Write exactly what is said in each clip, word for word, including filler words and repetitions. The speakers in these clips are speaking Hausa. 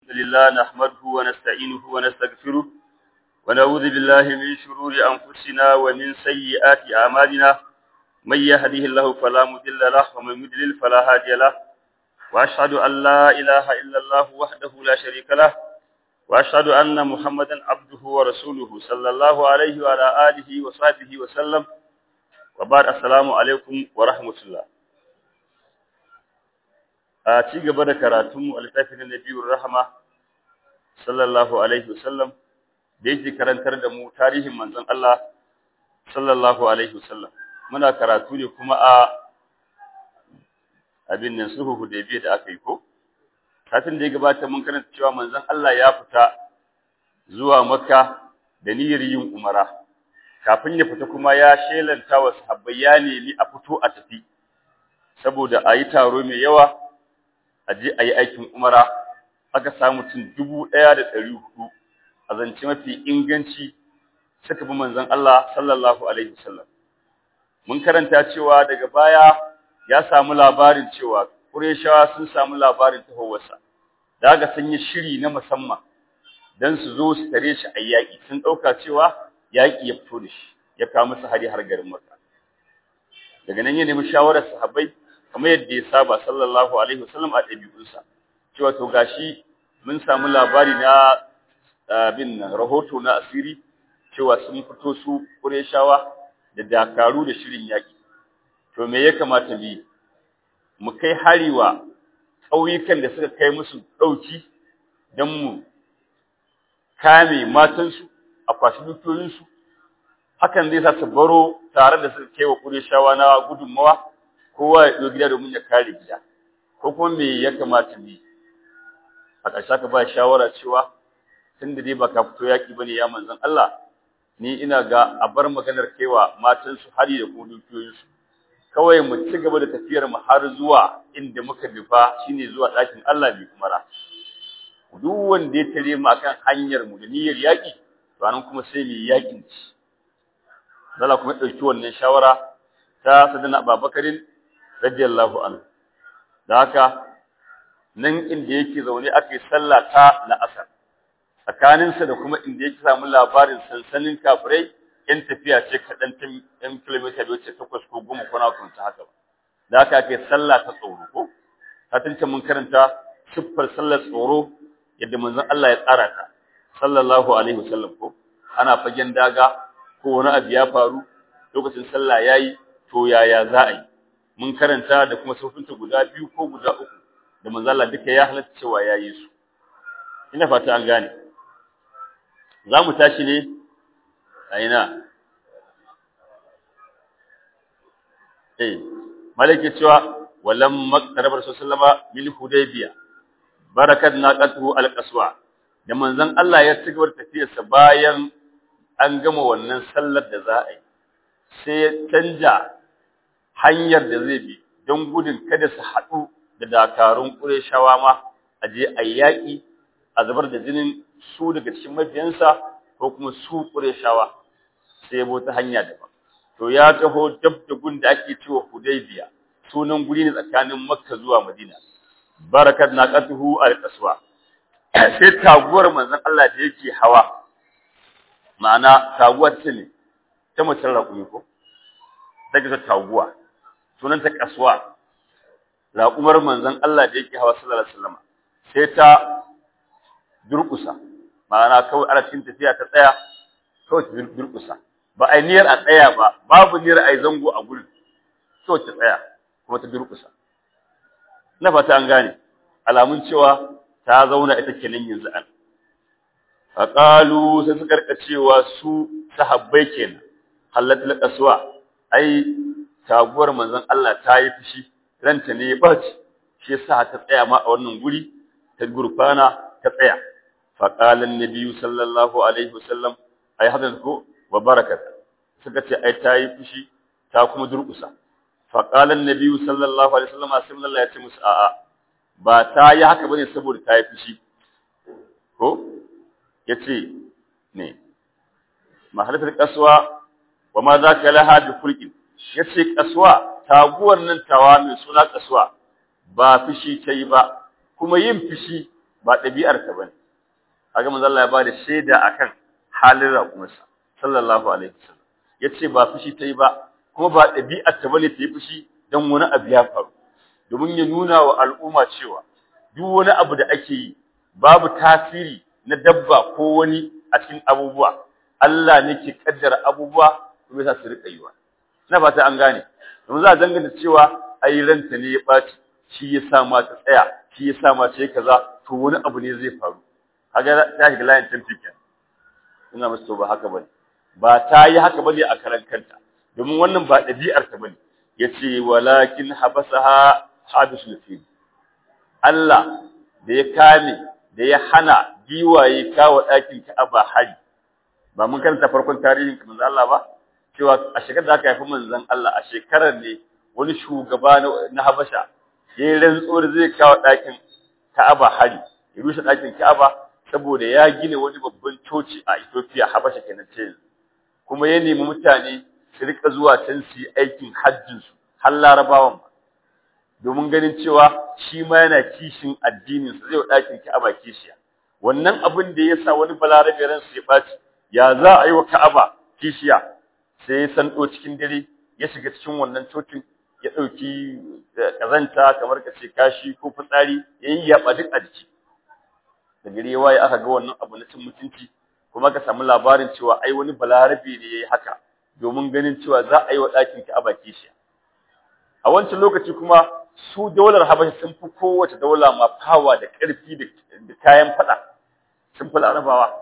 لله نحمده ونستعينه ونستغفره ونعوذ بالله من شرور أنفسنا ومن سيئات أعمالنا من يهده الله فلا مضل له ومن يضلل فلا هادي له وأشهد أن لا إله إلا الله وحده لا شريك له وأشهد أن محمدا عبده ورسوله صلى الله عليه وعلى آله وصحبه وسلم وبعد السلام عليكم ورحمة الله. a ci gaba da karatunmu a littafin Nabiyur Rahama sallallahu alaihi wasallam da yake karantar da mu tarihin manzon Allah sallallahu alaihi wasallam muna karatu ne kuma a abin nan sulhu Hudaybiyah da aka yi ko kafin da ya gabata mun karanta cewa manzon Allah ya fita zuwa Makka da niyyar yin umara kafin ya fita kuma ya shelanta wa sahabbai ya nemi a fito a tafi saboda ayi taro mai yawa aje ayi aikin umara aka samu tun dubu ɗaya da ɗari hudu a zance mafi inganci suka bi manzon Allah sallallahu alaihi wasallam mun karanta cewa daga baya ya samu labarin cewa Qurayshawa sun samu labarin tahowarsa daga sun yi shiri na musamman dan su zo su tare shi a yaki sun dauka cewa yaki ya fito da shi ya kawo musu hari har garin Makka daga nan ya nemi shawarar sahabbai kamar yadda ya saba sallallahu alaihi wasallam a dabi'unsa cewa to gashi mun samu labari na bin rahoto na asiri cewa sun fito su Qurayshawa da dakaru da shirin yaki to me ya kamata mu mu kai hariwa kauyukan da suka kai musu dauki dan mu kame matansu a kwashi dukiyoyinsu hakan zai sa su baro tare da suka kai wa Qurayshawa na gudunmawa kowa ya ɗau gida domin ya kare gida ko kuma me ya kamata ne a ƙarshe ka ba shawara cewa tunda dai baka fito yaki bane ya manzon Allah ni ina ga a bar maganar kaiwa matan su hari da kuma dukiyoyin su kawai mu ci gaba da tafiyar mu har zuwa inda muka bifa shine zuwa ɗakin Allah bi kumara duk wanda ya tare mu akan hanyar mu da niyyar yaki to anan kuma sai mu yakin ci Allah kuma dauki wannan shawara ta sadana Abubakarin radiyallahu anhu da haka nan inda yake zaune aka yi sallah ta la'asar tsakaninsa da kuma inda yake samu labarin sansanin kafirai yan tafiya ce kaɗan ta yan kilomita da wace takwas ko goma ko na kuma haka ba da haka aka yi sallah ta tsoro ko satin mun karanta siffar sallar tsoro yadda manzon Allah ya tsara ta sallallahu alaihi wasallam ko ana fagen daga ko wani abu ya faru lokacin sallah yayi to yaya za a yi mun karanta da kuma sofinta guda biyu ko guda uku da manzo Allah duka ya halatta cewa yayi su ina fata an gane zamu tashi ne a ina eh malaki cewa walam maqtarab rasulullahi bil hudaybiya barakat naqatuhu alqaswa da manzon Allah ya cigaba da tafiyarsa bayan an gama wannan sallar da za a yi sai ya canja hanyar da zai bi don gudun kada su haɗu da dakarun Qurayshawa ma a je a yaƙi a zubar da jinin su daga cikin mabiyansa ko kuma su Qurayshawa sai bo ta hanya daban to ya taho dab da gun da ake cewa Hudaybiya sunan guri ne tsakanin Makka zuwa Madina barakat naqatuhu al-qaswa sai taguwar manzon Allah da yake hawa ma'ana taguwar ce ne ta mutar raƙumi ko daga taguwa sunanta kaswa raƙumar manzon Allah da yake hawa sallallahu alaihi wasallam sai ta durkusa ma'ana kawai ana cikin tafiya ta tsaya kawai ta durkusa ba ai niyyar a tsaya ba babu niyyar ai zango a gurin so ta tsaya kuma ta durkusa na fata an gane alamun cewa ta zauna ita kenan yanzu an faqalu sai suka rika cewa su sahabbai kenan halatul qaswa ai taguwar manzon Allah ta yi fushi ranta ne ba ce shi yasa ta tsaya ma a wannan guri ta gurfana ta tsaya fa qala an-nabi sallallahu alaihi wasallam ai hadan ko wa barakat suka ce ai ta yi fushi ta kuma durkusa fa qala an-nabi sallallahu alaihi wasallam sai Allah ya ce musu a'a ba ta yi haka bane saboda ta yi fushi ko yace ne mahalatul qaswa wa ma zaka laha bi kulqin yace kaswa taguwar nan tawa mai suna kaswa ba fishi tayi ba kuma yin fishi ba ɗabi'ar ta bane kaga manzo Allah ya bada shaida akan halin raƙumarsa sallallahu alaihi wasallam yace ba fushi tayi ba kuma ba ɗabi'ar ta bane ta yi fushi dan wani abu ya faru domin ya nuna wa al'umma cewa duk wani abu da ake yi babu tasiri na dabba ko wani a cikin abubuwa Allah ne ke kaddara abubuwa kuma yasa su rika yiwa ina fata an gane domin za a danganta cewa ai ranta ne ya baci shi ya sa ma ta tsaya shi ya sa ma ta kaza to wani abu ne zai faru kaga ta shiga layin tamfikin ina musu ba haka bane ba ta yi haka bane a karan kanta domin wannan ba ɗabi'ar ta bane yace walakin habasaha habisul fil Allah da ya kame da ya hana giwaye kawo ɗakin Ka'aba hari ba mun karanta farkon tarihin manzon Allah ba cewa a shekarar da aka haifi manzon Allah a shekarar ne wani shugaba na Habasha ya rantso da zai kawo ɗakin Ka'aba hari ya rushe ɗakin Ka'aba saboda ya gina wani babban coci a Ethiopia Habasha kenan ce kuma ya nemi mutane su rika zuwa can su yi aikin hajjin su har Larabawan ba domin ganin cewa shi ma yana kishin addinin sa zai wa ɗakin Ka'aba kishiya wannan abin da yasa wani balarabe ran su ya baci ya za a yi wa Ka'aba kishiya sai ya sando cikin dare ya shiga cikin wannan cocin ya dauki kazanta kamar ka ce kashi ko fitsari yayin yaba duk a jiki da gari waye aka ga wannan abu na cin mutunci kuma ka samu labarin cewa ai wani balarabe ne yayi haka domin ganin cewa za a yi wa ɗakin Ka'aba kishiya a wancan lokaci kuma su daular Habasha sun fi kowace daula ma fawa da ƙarfi da kayan fada sun fi Larabawa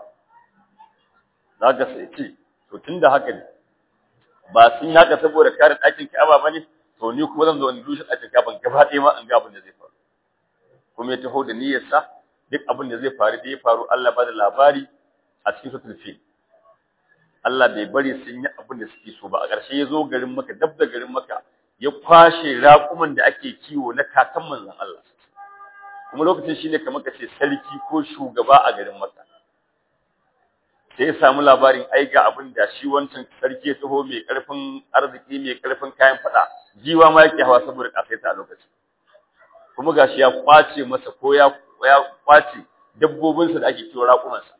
zaka sai ce to tunda haka ne ba sun haka saboda kare ɗakin Ka'aba bane to ni kuma zan zo in rushe ɗakin Ka'aba gaba ɗaya ma an ga abin da zai faru kuma ya taho da niyyar sa duk abin da zai faru da ya faru Allah ba da labari a cikin suratul fil Allah bai bari sun yi abin da suke so ba a ƙarshe ya zo garin Makka dab da garin Makka ya kwashe raƙuman da ake kiwo na kakan manzon Allah kuma lokacin shine kamar kace sarki ko shugaba a garin Makka sai ya samu labarin ai ga abin da shi wancan sarki ya taho mai karfin arziki mai karfin kayan fada jiwa ma yake hawa saboda kasaita a lokacin kuma gashi ya kwace masa ko ya ya kwace dabbobinsa da ake kiwo raƙumansa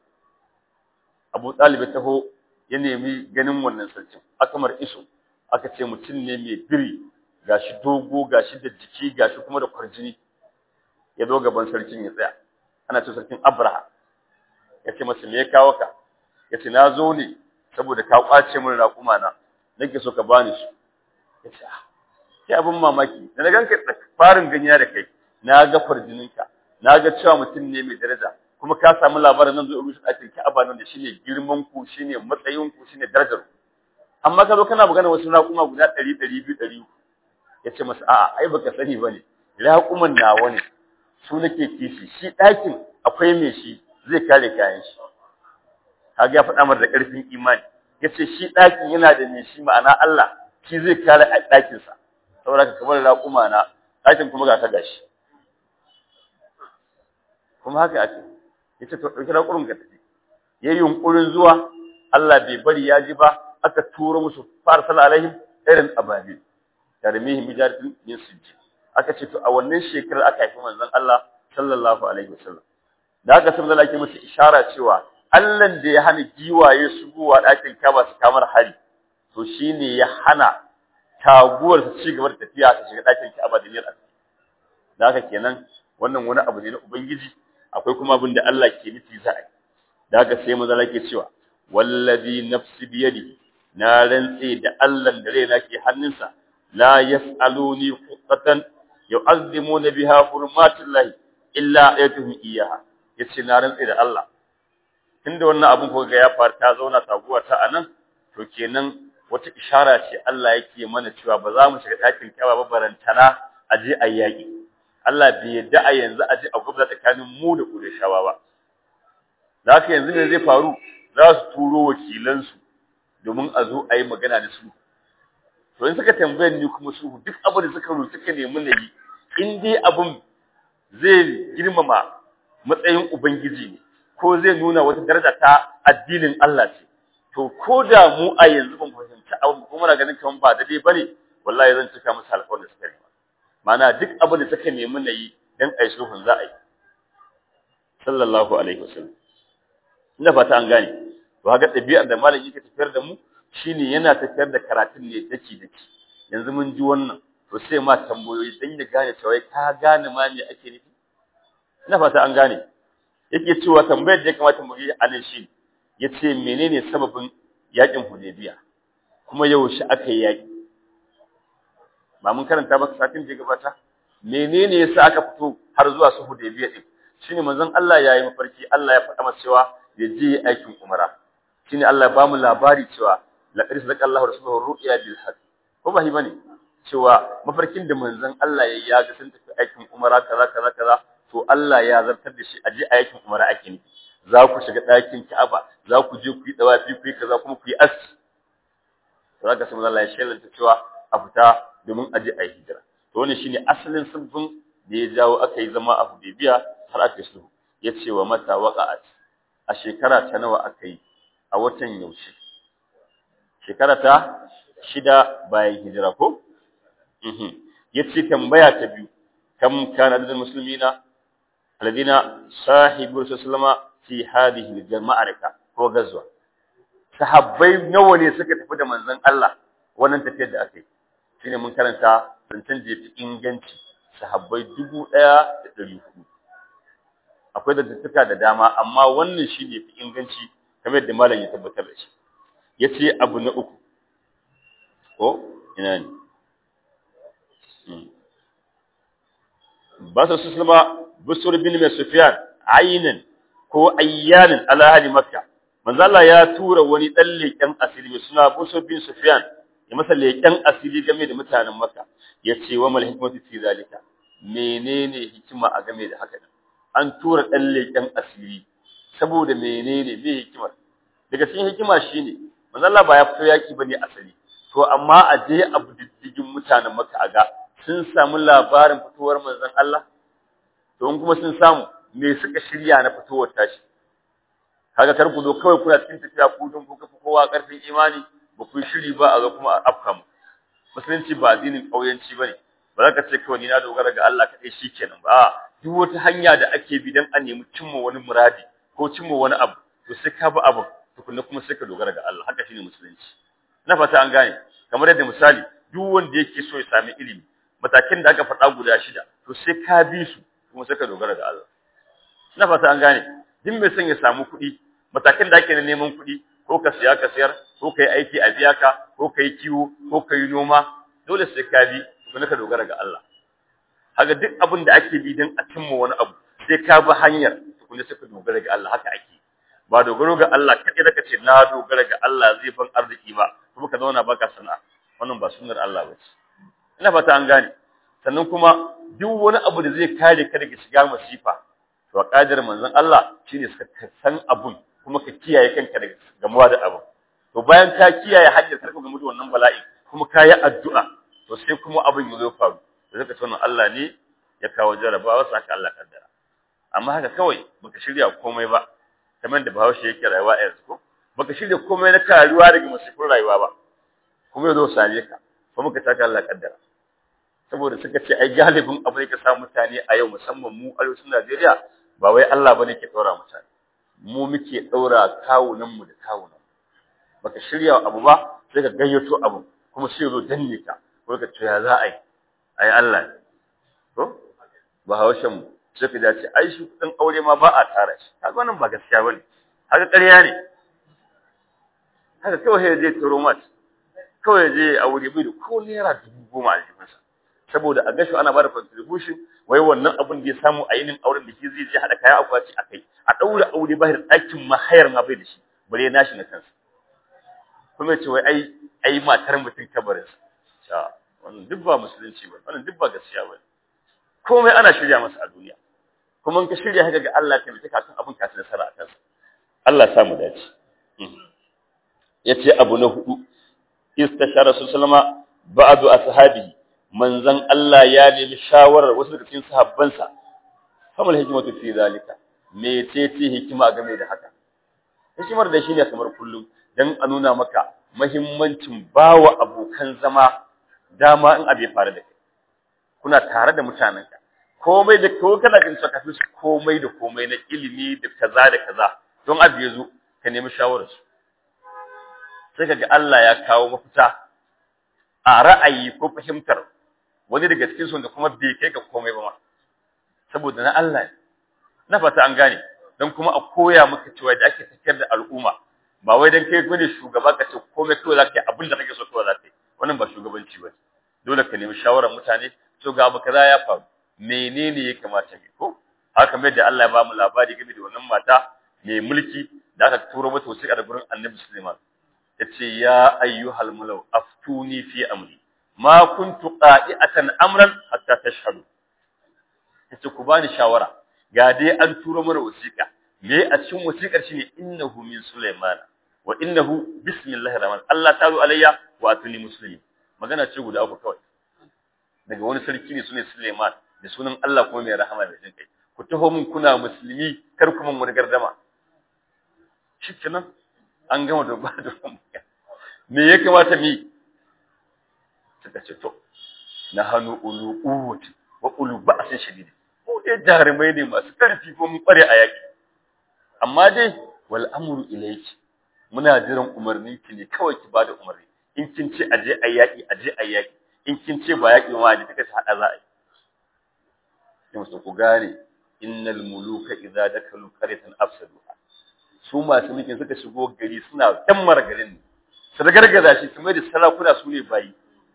Abu Talib ya taho ya nemi ganin wannan sarkin Akamar Isu aka ce mutum ne mai biri gashi dogo gashi da jiki gashi kuma da kwarjini ya zo gaban sarkin ya tsaya ana ce sarkin Abraha ya ce masa me ya kawo ka yace na zo ne saboda ka kwace min raƙuma na nake so ka bani su yace ah sai abin mamaki da na ganka farin ganiya da kai na ga farjininka na ga cewa mutum ne mai daraja kuma ka samu labarin nan zo rushe ɗakin Ka'aba nan da shine girman ku shine matsayin ku shine darajar ku amma ka zo kana magana wasu raƙuma guda ɗari ɗari biyu ɗari yace masa a'a ai baka sani bane raƙuman nawa ne su nake kishi shi ɗakin akwai me shi zai kare kayan shi kaga ya faɗa mar da ƙarfin imani yace shi ɗakin yana da me shi ma'ana Allah shi zai kare ɗakin sa saboda ka kamar raƙuma na ɗakin kuma ga ta gashi kuma haka ake yace to dauki raƙurin ka tafi yayin yunkurin zuwa Allah bai bari ya ji ba aka turo musu farsal alaihim irin ababil tarmihim bijaratin min sijji aka ce to a wannan shekarar aka haifi manzon Allah sallallahu alaihi wasallam da aka san da lake musu ishara cewa Allah da ya hana giwaye shigowa ɗakin Kaaba su kamar hari to shine ya hana taguwar su ci gaba da tafiya ta shiga ɗakin Kaaba da niyyar da haka kenan wannan wani abu ne na ubangiji akwai kuma abin da Allah ke nufi za a yi da haka sai manzo Allah ke cewa wallazi nafsi biyadihi na rantse da Allah da raina ke hannunsa la yasaluni qatan yu'azzimuna biha hurmatullahi illa ayatuhum iyaha yace na rantse da Allah tunda wannan abun ko ga ya faru ta zauna taguwa ta anan to kenan wata ishara ce Allah yake mana cewa ba za mu shiga ɗakin Kaaba ba barantana aje ayyaki Allah bai yadda a yanzu aje a gubza tsakanin mu da Qurayshawa ba da haka yanzu ne zai faru za su turo wakilansu domin a zo a yi magana da su to in suka tambaye ni kuma su duk abin da suka rubuta suka nemi na yi in dai abin zai girmama matsayin ubangiji ne ko zai nuna wata daraja ta addinin Allah ce to ko da mu a yanzu ban fahimci abin kuma muna ganin kaman ba daidai bane wallahi zan cika musu alƙawarin da suka yi ma'ana duk abin da suka nemi na yi dan ai sulhun za a yi sallallahu alaihi wasallam. Ina fata an gane. To haka ɗabi'ar da malam yake tafiyar da mu shine yana tafiyar da karatun ne daki daki. Yanzu mun ji wannan to sai ma tambayoyi dan ya gane cewa ka gane ma me ake nufi. Ina fata an gane. Yake cewa tambayar da ya kamata mu yi a nan shi yace menene sababin yakin Hudaybiya kuma yaushe aka yi yaki. Ba mun karanta ba satin da gabata menene yasa aka fito har zuwa su Hudaybiya din shine manzon Allah yayi mafarki Allah ya faɗa masa cewa ya je aikin umara shine Allah ya bamu labari cewa laqad sadaqallahu rasuluhu ru'ya bil haqq ko ba hi bane cewa mafarkin da manzon Allah yayi ya ga sun tafi aikin umara kaza kaza kaza to Allah ya zartar da shi a je aikin umara ake ne za ku shiga ɗakin Ka'aba za ku je ku yi dawafi ku yi kaza kuma ku yi as zaka san Allah ya shelanta cewa a fita domin a je a yi hijira to wannan shine asalin sabbin da ya jawo aka yi zama a Hudaybiya har aka yi ya ce wa mata waqa'at a shekara ta nawa aka yi a watan yaushe shekara ta shida bayan hijira ko mhm yace tambaya ta biyu kam kana da muslimina alladina sahibu sallama fi hadhihi al-ma'araka ko gazwa sahabbai nawa ne suka tafi da manzon Allah wannan tafiyar da aka yi shine mun karanta zancen da yafi inganci sahabbai dubu ɗaya da ɗari hudu akwai da tattaka da dama amma wannan shine fi inganci kamar yadda malam ya tabbatar da shi yace abu na uku ko ina ne basu sallama busur bin Sufyan aynan ko ayyanin ala hali makka manzo Allah ya tura wani dan leken asiri suna busur bin Sufyan ya masa leken asiri game da mutanen makka yace wa mal hikmatu fi zalika menene hikima a game da haka an tura dan leken asiri saboda menene me hikimar daga cikin hikima shine manzo Allah ba ya fito yaki bane asali to amma a je abu diddigin mutanen makka aga sun samu labarin fitowar manzon Allah to in kuma sun samu me suka shirya na fitowar tashi kaga kar ku zo kawai kuna cikin tafiya ku don ku kafa kowa karfin imani ba ku shiri ba a ga kuma afka mu musulunci ba addinin kauyanci bane ba za ka ce kawai ni na dogara ga Allah kadai shikenan ba duk wata hanya da ake bi dan a nemi cimma wani muradi ko cimma wani abu to sai ka bi abu tukunna kuma sai ka dogara ga Allah haka shine musulunci ina fata an gane kamar yadda misali duk wanda yake so ya sami ilimi matakin da aka faɗa guda shida to sai ka bi su kuma sai ka dogara ga Allah ina fata an gane din mai son ya samu kuɗi matakin da ake na neman kuɗi ko ka siya ka sayar ko kai aiki a biya ka ko kai kiwo ko kai noma dole sai ka bi kuma ka dogara ga Allah haka duk abin da ake bi dan a cimma wani abu sai ka bi hanyar kuma sai ka dogara ga Allah haka ake ba dogaro ga Allah kadai da kace na dogara ga Allah zai ban arziki ba kuma ka zauna baka sana'a wannan ba sunnar Allah ba ce ina fata an gane sannan kuma duk wani abu da zai kare ka daga shiga masifa to kadar manzon Allah shine ka san abun kuma ka kiyaye kanka daga gamuwa da abun to bayan ka kiyaye hanyar karka gamu da wannan bala'i kuma ka yi addu'a to sai kuma abun ya zo faru to zaka ce wannan Allah ne ya kawo jarabawa saka Allah kaddara amma haka kawai baka shirya komai ba kamar da Bahaushe yake rayuwa a yanzu ko baka shirya komai na karuwa daga masifin rayuwa ba kuma ya zo same ka kuma ka taka Allah kaddara saboda suka ce ai galibin abu da ka samu mutane a yau musamman mu arewacin Najeriya ba wai Allah bane ke daura mutane mu muke daura kawunan mu da kawunan baka shirya abu ba sai ka gayyato abu kuma sai zo danne ka ko ka ce ya za a yi ai Allah ne to ba haushen mu sai ka dace ai shi kudin aure ma ba a tara shi kaga wannan ba gaskiya bane haka ƙarya ne haka kawai sai je turo mat kawai je aure bai da ko naira dubu goma a jikinsa saboda a gashi ana bada contribution wai wannan abin da ya samu a yinin auren da shi zai je hada kaya akwati akai a daura aure ba da ɗakin mahayar ma bai da shi bare nashi na kansa kuma ce wai ai ai matar mutum kabarin sa wannan duk ba musulunci ba wannan duk ba gaskiya ba komai ana shirya masa a duniya kuma in ka shirya haka ga Allah ta mutaka kan abin ka ci nasara a kansa Allah ya samu dace yace abu na hudu istashara sallama ba'du ashabihi manzon Allah ya nemi shawarar wasu daga cikin sahabbansa kamar hikimatu fi zalika me ce ce hikima game da haka hikimar da shine kamar kullum dan a nuna maka muhimmancin bawa abokan zama dama in abe fara da kai kuna tare da mutanenka komai da ko kana ganin saka su komai da komai na ilimi da kaza da kaza don abu yazo ka nemi shawarar su sai kaga Allah ya kawo mafita a ra'ayi ko fahimtar wani daga cikin su da kuma bai kai ga komai ba ma saboda na Allah ne na fata an gane dan kuma a koya maka cewa da ake tafiyar da al'umma ba wai dan kai gune shugaba ka ce komai kawai zaka yi abin da kake so kawai zaka yi wannan ba shugabanci ba dole ka nemi shawarar mutane to ga abu kaza ya faru menene ya kamata mu ko haka mai da Allah ya ba mu labari game da wannan mata mai mulki da aka turo mata wasiƙa da gurin Annabi Sulaiman yace ya ayyuhal mulaw aftuni fi amri ma kuntu qa'iatan amran hatta tashhadu yace ku bani shawara ga dai an turo mana wasiƙa me a cikin wasiƙar shine innahu min Sulaiman wa innahu bismillahir rahman Allah ta'ala alayya wa atuni muslimi magana ce guda uku kawai daga wani sarki ne sunan Sulaiman da sunan Allah kuma mai rahama mai jin kai ku taho mun kuna musulmi kar kuma mun gardama shikenan an gama da ba da me ya kamata mi suka ce to na hanu ulu quwwati wa ulu ba'sin shadid ko dai jarumai ne masu karfi ko mun kware a yaki amma dai wal amru ilayki muna jiran umarni ki ne kawai ki bada umarni in kin ce aje ayyaki aje ayyaki in kin ce ba yaki ma ne kika ce hada za a yi kin so ku gane innal muluka idza dakalu qaryatan afsaduha su masu mulkin suka shigo gari suna dammar garin su da gargaza shi kuma da sarakuna su ne bayi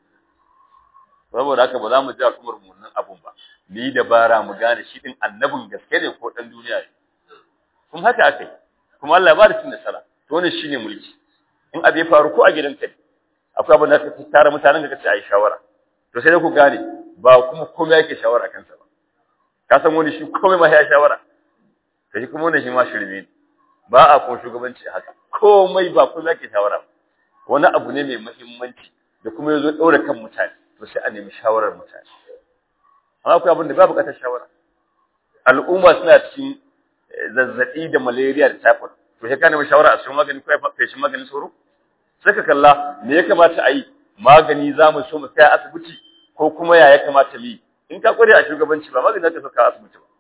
saboda haka ba za mu ji al'ummar mu nan abun ba ni dabara mu gane shi din annabin gaske ne ko dan duniya ne kuma haka akai kuma Allah ba da cin nasara to wannan shine mulki in abu ya faru ko a gidanka ne akwai abin da ka tara mutanen da kace ayi shawara to sai da ku gane ba kuma komai yake shawara kansa ba ka san wani shi komai ma ya shawara sai kuma wannan shi ma shirme ne ba a ko shugabanci haka komai ba komai yake shawara wani abu ne mai muhimmanci da kuma yazo daura kan mutane to sai a nemi shawarar mutane amma akwai abin da ba bukatar shawara al'umma suna cikin zazzabi da malaria da typhoid to sai ka nemi shawara a cikin magani ko ya fashin maganin sauro sai ka kalla me ya kamata a yi magani za mu so mu kai asibiti ko kuma ya ya kamata mu yi in ka kware a shugabanci ba magani zaka so ka asibiti ba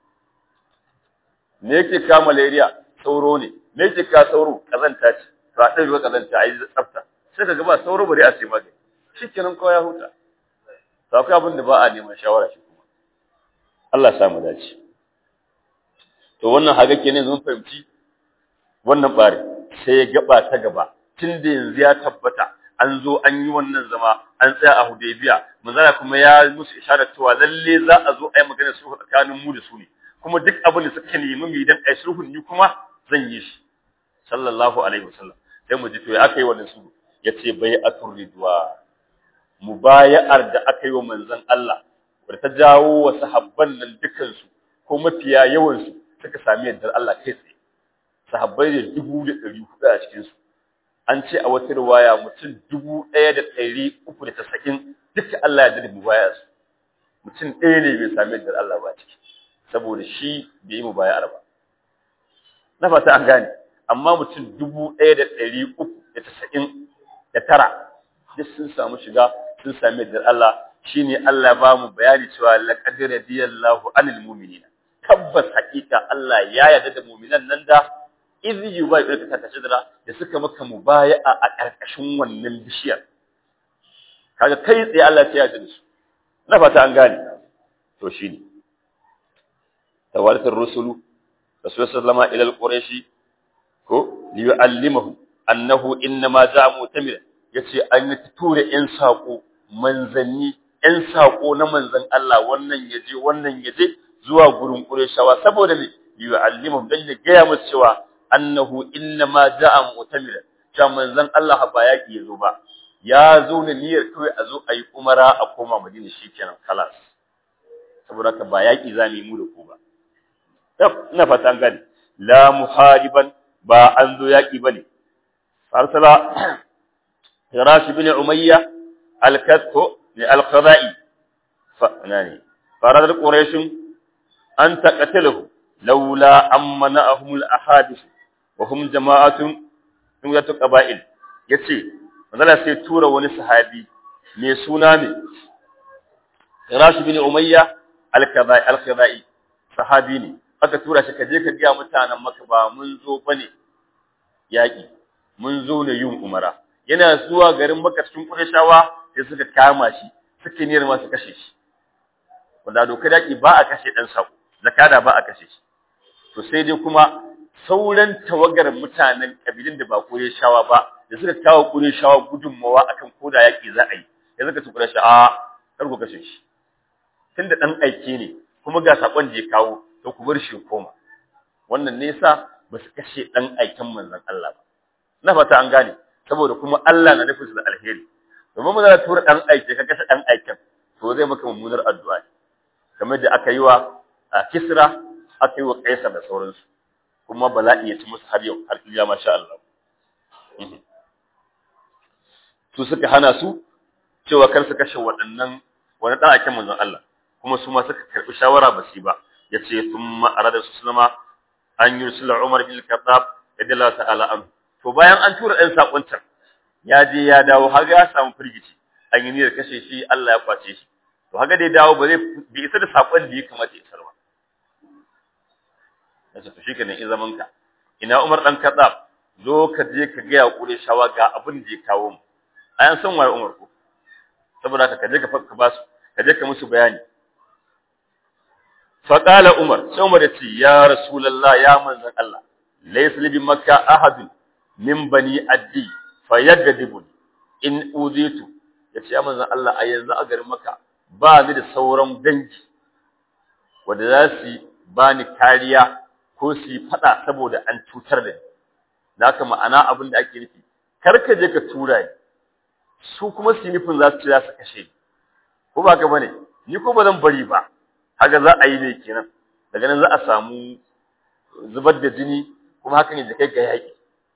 me yake ka malaria sauro ne me yake ka sauro kazanta ce ba dai ba kazanta ai tsafta sai ka ga ba sauro bare a ce magani shikenan ko ya huta to akwai abin da ba a neman shawara shi kuma Allah ya samu dace to wannan haga kenan mun fahimci wannan bare sai ya gaba ta gaba tunda yanzu ya tabbata an zo an yi wannan zama an tsaya a Hudaybiya manzara kuma ya musu isharar cewa lalle za a zo a yi magana sulhu tsakanin mu da su ne kuma duk abin da suka nemi mu idan ai sulhun ni kuma zan yi shi sallallahu alaihi wasallam sai mu ji to ya aka yi wannan sulhu yace bai'atur ridwa mubaya'ar da aka yi wa manzon Allah da ta jawo wa sahabban nan dukan su ko mafiya yawan su suka sami yardar Allah kai tsaye sahabbai da dubu da ɗari hudu a cikin su an ce a wata riwaya mutum dubu ɗaya da ɗari uku da tasa'in duka Allah ya dade mubaya'ar su mutum ɗaya ne bai sami yardar Allah ba ciki saboda shi bai yi mubaya'ar ba na fata an gane amma mutum dubu ɗaya da ɗari uku da tasa'in da tara duk sun samu shiga sun sami yardar Allah shine Allah ya ba mu bayani cewa laqad radiyallahu anil mu'minina tabbas hakika Allah ya yarda da mu'minan nan da idh yubayyi'uka ta shidra da suka maka mubaya'a a karkashin wannan bishiyar kaga kai tsaye Allah ya yarda da su na fata an gane to shine tawaratul rusulu rasul sallama ila alquraishi ko liyu'allimahu annahu inma za'a mu'tamira yace an yi tura yan sako manzanni yan sako na manzan Allah wannan yaje wannan yaje zuwa gurin qurayshawa saboda me liyu'allimahu dan ya ga musu cewa annahu inma za'a mu'tamira cewa manzan Allah ba yaki yazo ba ya zo ne niyyar kai a zo ayi umara a koma Madina shikenan kalas saboda ka ba yaki zamu yi mu da ku ba ina fata an gani la muhariban ba an zo yaki bane arsala Firash ibn Umayya al-Kadko li al-Qada'i fa nani farad Quraysh an taqatalahu laula ammana'ahum al-ahadith wa hum jama'atun min qaba'il yace manzala sai tura wani sahabi mai suna ne Firash ibn Umayya al-Khazai al-Khazai sahabi ne aka tura shi kaje ka ga mutanen Makka ba mun zo bane yaki mun zo ne yin umara yana zuwa garin Makka cikin Qurayshawa sai suka kama shi suke niyyar ma su kashe shi wanda dokar yaki ba a kashe dan sako zakada ba a kashe shi to sai dai kuma sauran tawagar mutanen kabilun da ba Qurayshawa ba da suka kawo Qurayshawa gudunmawa akan koda yaki za a yi sai suka tukura shi a kar ku kashe shi tunda dan aike ne kuma ga sakon da ya kawo to ku bar shi koma wannan ne yasa ba su kashe dan aiken manzon Allah ba na fata an gane saboda kuma Allah na nufin su da alheri domin mun za tura dan aike ka kashe dan aiken to zai maka mummunar addu'a kamar da aka yi wa Kisra aka yi wa Kaisar da sauransu kuma bala'i ya ci musu har yau har iya masha Allah su suka hana su cewa kar su kashe waɗannan wani dan aiken manzon Allah kuma su ma suka karbi shawara ba su ba yace thumma arada sallama an yursila Umar bin Khattab radiyallahu ta'ala an to bayan an tura ɗan sakon can ya je ya dawo har ya samu firgici an yi niyyar kashe shi Allah ya kwace shi to haka dai dawo ba zai bi isa da sakon da ya kamata ya isar ba yace to shikenan in zaman ka ina Umar dan Khattab zo ka je ka ga yakure shawa ga abin da ya kawo mu ayan san wai Umar ko saboda ka je ka fakka basu ka je ka musu bayani فقال عمر عمر يتي يا رسول الله يا منزل الله ليس لي بمكة أحد من بني أدي فيغضبني إن أوذيت yace ya manzon Allah a yanzu a garin Makka ba ni da sauran dangi wanda za su bani kariya ko su fada saboda an cutar da ni da haka ma'ana abin da ake nufi kar ka je ka tura ni su kuma su nufin za su ci za su kashe ni ko ba ka bane ni ko ba zan bari ba haka za a yi ne kenan daga nan za a samu zubar da jini kuma hakan ya kai ga yaki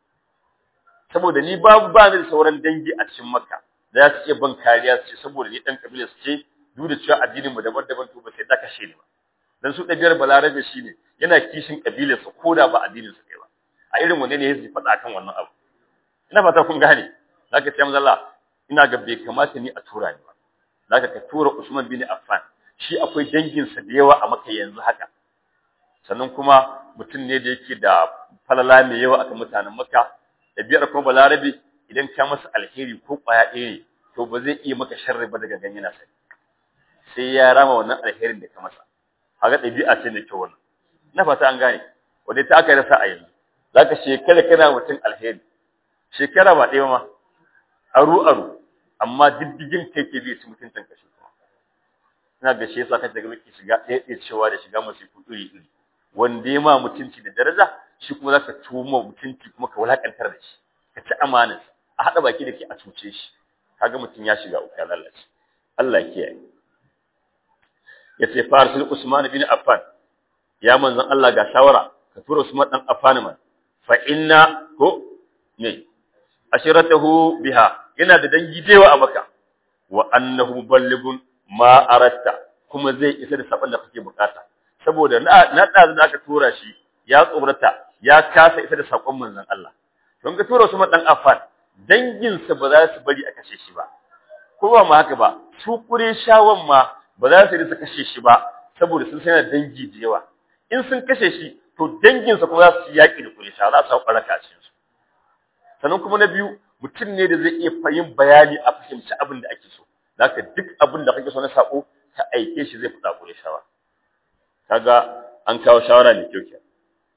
saboda ni babu ba ni da sauran dangi a cikin Makka da su ce ban kariya su ce saboda ni dan kabila su ce duk da cewa addinin mu daban-daban to ba sai da kashe ni ba dan su dabiyar balarabe shine yana kishin kabilar sa koda ba addinin sa kai ba a irin wanne ne yake faɗa kan wannan abu ina fata kun gane zaka ce Allah ina ga bai kamata ni a tura ni ba zaka ka tura Usman bin Affan shi akwai danginsa da yawa a Makka yanzu haka sannan kuma mutum ne da yake da falala mai yawa akan mutanen Makka da biyar kuma balarabi idan ka masa alheri ko kwaya ɗaya to ba zai iya maka sharri ba daga ganin nasa sai ya rama wannan alherin da ka masa haka ɗabi'a ce da kyau wannan na fata an gane wanda ta aka rasa a yanzu zaka shekara kana mutum alheri shekara ba ɗaya ma aru aru amma diddigin kai ke bi su mutuncin kashi ina ga shi yasa kace ga miki shiga ɗaya ɗaya cewa da shiga masifu iri iri wanda ya ma mutunci da daraja shi kuma zaka tuma mutunci kuma ka wulakantar da shi ka ci amanar a hada baki da ke a cuce shi kaga mutun ya shiga uku ya lalace Allah ya kiyaye yace farsil Usman bin Affan ya manzon Allah ga shawara ka tura Usman dan Affan man fa inna ko ne ashiratahu biha yana da dangi dewa a Makka wa annahu balligun ma aratta kuma zai isa da sabon da kake bukata saboda na na dazu da aka tura shi ya tsorata ya kasa isa da sakon manzon Allah don ka tura su ma dan Affan dangin sa ba za su bari a kashe shi ba ko ba ma haka ba su kure shawon ma ba za su risa kashe shi ba saboda sun sanar dangi da yawa in sun kashe shi to dangin sa kuma za su yaki da kure shawa za su baraka a cikin su sannan kuma na biyu mutum ne da zai iya yin bayani a fahimci abin da ake so zaka duk abin da kake so na sako ka aike shi zai fada kure shawa kaga an kawo shawara ne kyau kenan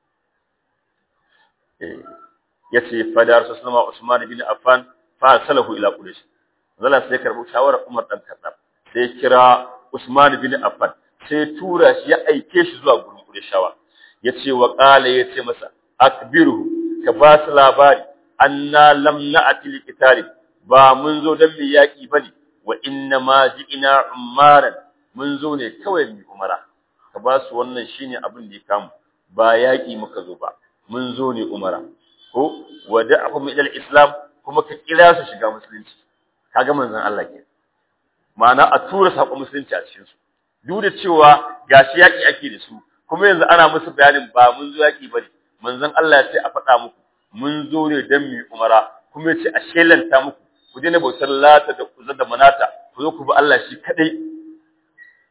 eh yace fadar sallama Usman bin Affan fa salahu ila Quraysh zalla sai karbu shawara Umar dan Khattab sai kira Usman bin Affan sai tura shi ya aike shi zuwa gurin Qurayshawa yace wa qala yace masa akbiru ka ba su labari anna lam na'ti liqitali ba mun zo dan mi yaki bane wa inna ma ji'ina umaran mun zo ne kawai mu umara ka ba su wannan shine abin da ya kamu ba yaki muka zo ba mun zo ne umara ko wada'ahum ila al-islam kuma ka kira su shiga musulunci kaga manzon Allah ke ma'ana a tura sakon musulunci a cikin su duk da cewa gashi yaki ake da su kuma yanzu ana musu bayanin ba mun zo yaki bane manzon Allah ya ce a faɗa muku mun zo ne dan mu umara kuma ya ce a shelanta muku ku dena bautar lata da kuzar da manata ku zo ku bi Allah shi kadai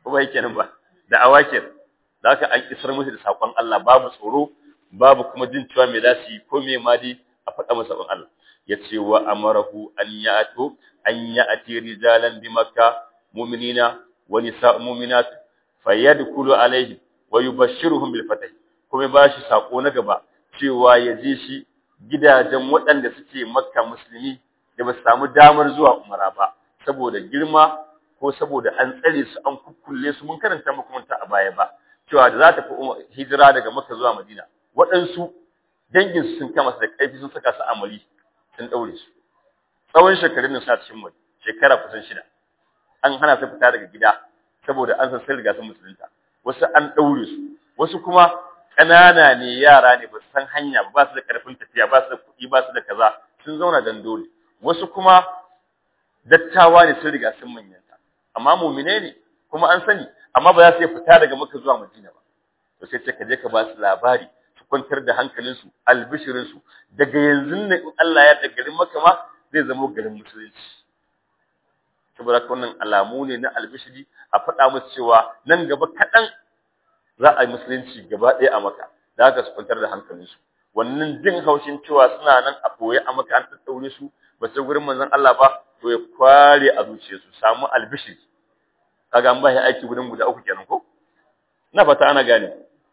ko ba yake nan ba da awakin zaka an isar musu da sakon Allah babu tsoro babu kuma jin cewa me za su yi ko me ma dai a faɗa masa sakon Allah yace wa amarahu an ya'tu an ya'ti rijalan bi makkah mu'minina wa nisa'u mu'minat fayadkhulu alaihim wa yubashshiruhum bil fath kuma ba shi sako na gaba cewa ya je shi gidajen waɗanda suke makka musulmi da ba su samu damar zuwa umara ba saboda girma ko saboda an tsare su an kukkulle su mun karanta muku munta a baya ba cewa da za ta fi hijira daga makka zuwa madina waɗansu dangin su sun kama su da ƙarfi sun saka su amali sun daure su tsawon shekarun nan suna cikin mai shekara kusan shida an hana su fita daga gida saboda an san sun riga sun musulunta wasu an daure su wasu kuma ƙanana ne yara ne ba su san hanya ba su da ƙarfin tafiya ba su da kuɗi ba su da kaza sun zauna dan dole wasu kuma dattawa ne sun riga sun manyanta amma mu'mine ne kuma an sani amma ba za su fita daga Makka zuwa Madina ba to sai ce ka je ka ba su labari su kwantar da hankalinsu albishirinsu daga yanzu ne in Allah ya da garin Makka ma zai zama garin musulunci saboda wannan alamu ne na albishiri a faɗa musu cewa nan gaba kaɗan za a yi musulunci gaba ɗaya a Makka da haka su kwantar da hankalinsu wannan jin haushin cewa suna nan a boye a Makka an tattaure su ba sai gurin manzon Allah ba to ya kware a zuciyarsu samu albishiri kaga an bai aiki gudun guda uku kenan ko ina fata ana gane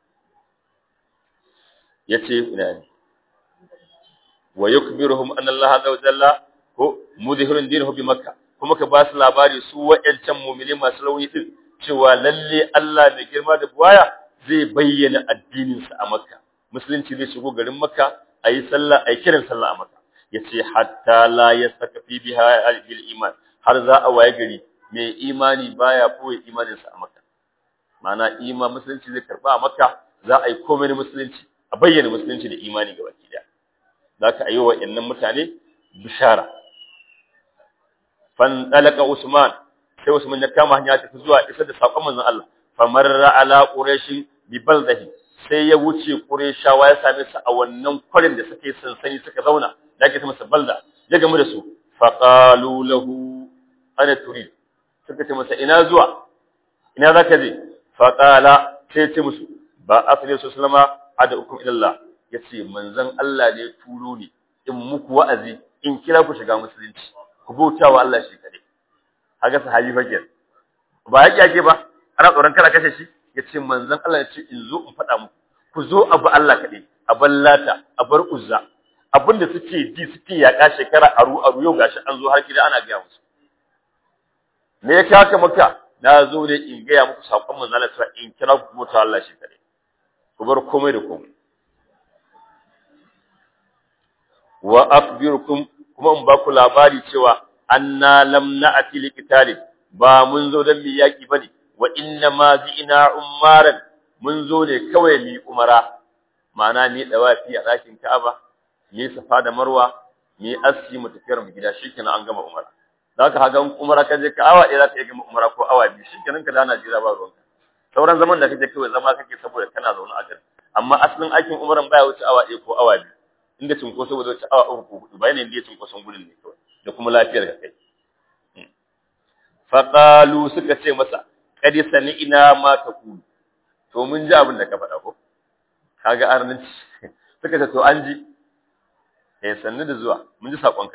yace ina ne wa yukbiruhum anna Allah azza wa jalla ko mudhirun dinahu bi Makka kuma ka ba su labari su wa'ancan mu'mini masu rauni din cewa lalle Allah mai girma da buwaya zai bayyana addinin sa a Makka musulunci zai shigo garin Makka ayi sallah ayi kiran sallah a Makka yace hatta la yastakafi biha bil iman har za a waye gari mai imani baya koyi imanin sa a Makka ma'ana iman musulunci zai karba a Makka za a yi komai na musulunci a bayyana musulunci da imani ga baki daya zaka ayi wa innan mutane bishara fan talaka usman sai usman ya kama hanya ta zuwa isa da sakon manzon Allah famarra ala quraish bi baldahi sai ya wuce qurayshawa ya same su a wannan kwarin da suke sansani suka zauna da ake masa balda ya gamu da su faqalu lahu ana turid suka ce masa ina zuwa ina zaka je faqala sai ce musu ba asli sallama ad'ukum ila Allah yace manzon Allah ne turo ni in muku wa'azi in kira ku shiga musulunci ku bautawa Allah shi kade haga sahabi fakir ba yake yake ba ana tsoron kada kashe shi yace manzon Allah ya ce in zo in faɗa muku ku zo abu Allah kade a ballata a bar uzza abinda suke ji suke yaka shekara aru aru yau gashi an zo har kida ana ga musu me ya kaka maka na zo ne in ga ya muku sakon manzon Allah cewa in kira ku bautawa Allah shi kade ku bar komai da komai wa akhbirukum kuma in ba ku labari cewa anna lam na'ti liqitalin ba mun zo dan mi yaki bane wa inna ma ji'na umaran mun zo ne kawai mi umara ma'ana ni dawafi a dakin Ka'aba ni safa da Marwa ni aski mu tafiyar mu gida shikenan an gama umara zaka haga umara kaje ka awa ɗaya zaka yi gama umara ko awa biyu shikenan ka da Najeriya ba ruwanka sauran zaman da kake kawai zama kake saboda kana zaune a gari amma asalin aikin umaran baya wuce awa ɗaya ko awa biyu inda cinkoso ba zai wuce awa uku ko hudu bayan inda ya cinkoson gurin ne kawai da kuma lafiyar ka kai faqalu suka ce masa qad sami'na ma taqulu to mun ji abin da ka faɗa ko kaga arnanci suka ce to an ji eh sannu da zuwa mun ji sakonka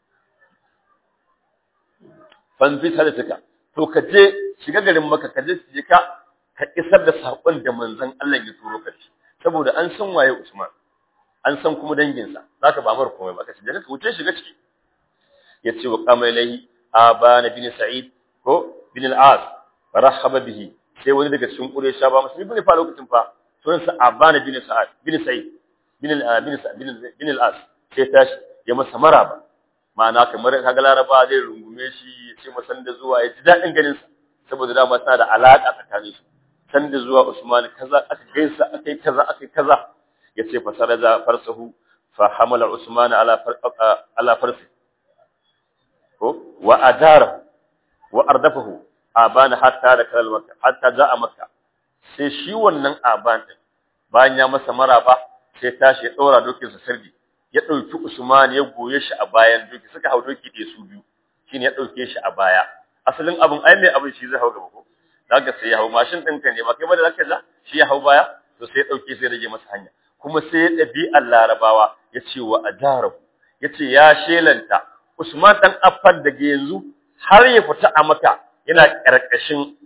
fan fi da suka to ka je shiga garin Makka ka je je ka ka isar da sakon da manzon Allah ya turo ka shi saboda an san waye Usman an san kuma danginsa zaka ba mar komai ba ka ce daga ka wuce shiga ciki yace wa qama ilayhi abana bin sa'id ko bin al-as rahaba bihi sai wani daga cikin quraysha ba musulmi bane fa lokacin fa sunan sa abana bin sa'id bin sa'id bin al-bin bin al-as sai tashi ya masa maraba ma'ana kamar kaga laraba zai rungume shi ya ce masa da zuwa ya ji dadin ganin sa saboda dama suna da alaka tsakanin su san da zuwa Usman kaza aka gaisa akai kaza akai kaza yace fasaraja farsahu fa hamala Usman ala ala farsi ko wa adara wa ardafahu abana hatta da kalal makka hatta ja'a makka sai shi wannan aban din bayan ya masa maraba sai tashi ya daura dokin sa sirdi ya dauki Usman ya goye shi a bayan doki suka hau doki da su biyu shine ya dauke shi a baya asalin abun ai mai abin shi zai hau gaba ko zaka sai ya hau mashin ɗinka ne ba kai ba da zaka ja shi ya hau baya to sai ya dauke sai rage masa hanya kuma sai ya ɗabi'ar Larabawa ya ce wa ajaru ya ce ya shelanta Usman dan Affan daga yanzu har ya fita a Makka yana karkashin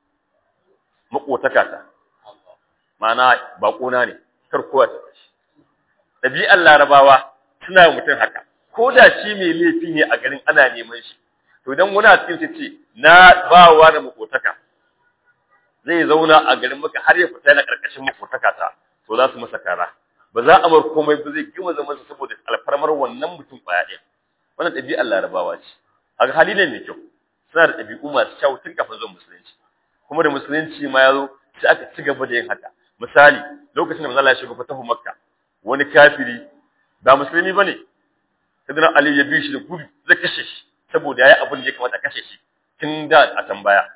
makotaka ta ma'ana bakona ne kar kowa ta tashi ɗabi'ar Larabawa suna mutum haka ko da shi mai laifi ne a garin ana neman shi to idan wani a cikin su ce na bawa da makotaka zai zauna a garin Makka har ya fita yana karkashin makotaka ta to za su masa kara ba za a bar komai ba zai gima zaman sa saboda alfarmar wannan mutum kwaya ɗaya wannan ɗabi'ar Larabawa ce a hali ne mai kyau suna da ɗabi'u masu kyau tun kafin zuwan musulunci kuma da musulunci ma ya zo sai aka ci gaba da yin haka misali lokacin da manzo Allah ya shiga fatahu Makka wani kafiri ba musulmi bane Sayyidina Ali ya bi shi da gudu zai kashe shi saboda yayi abin da ya kamata kashe shi tun da a tambaya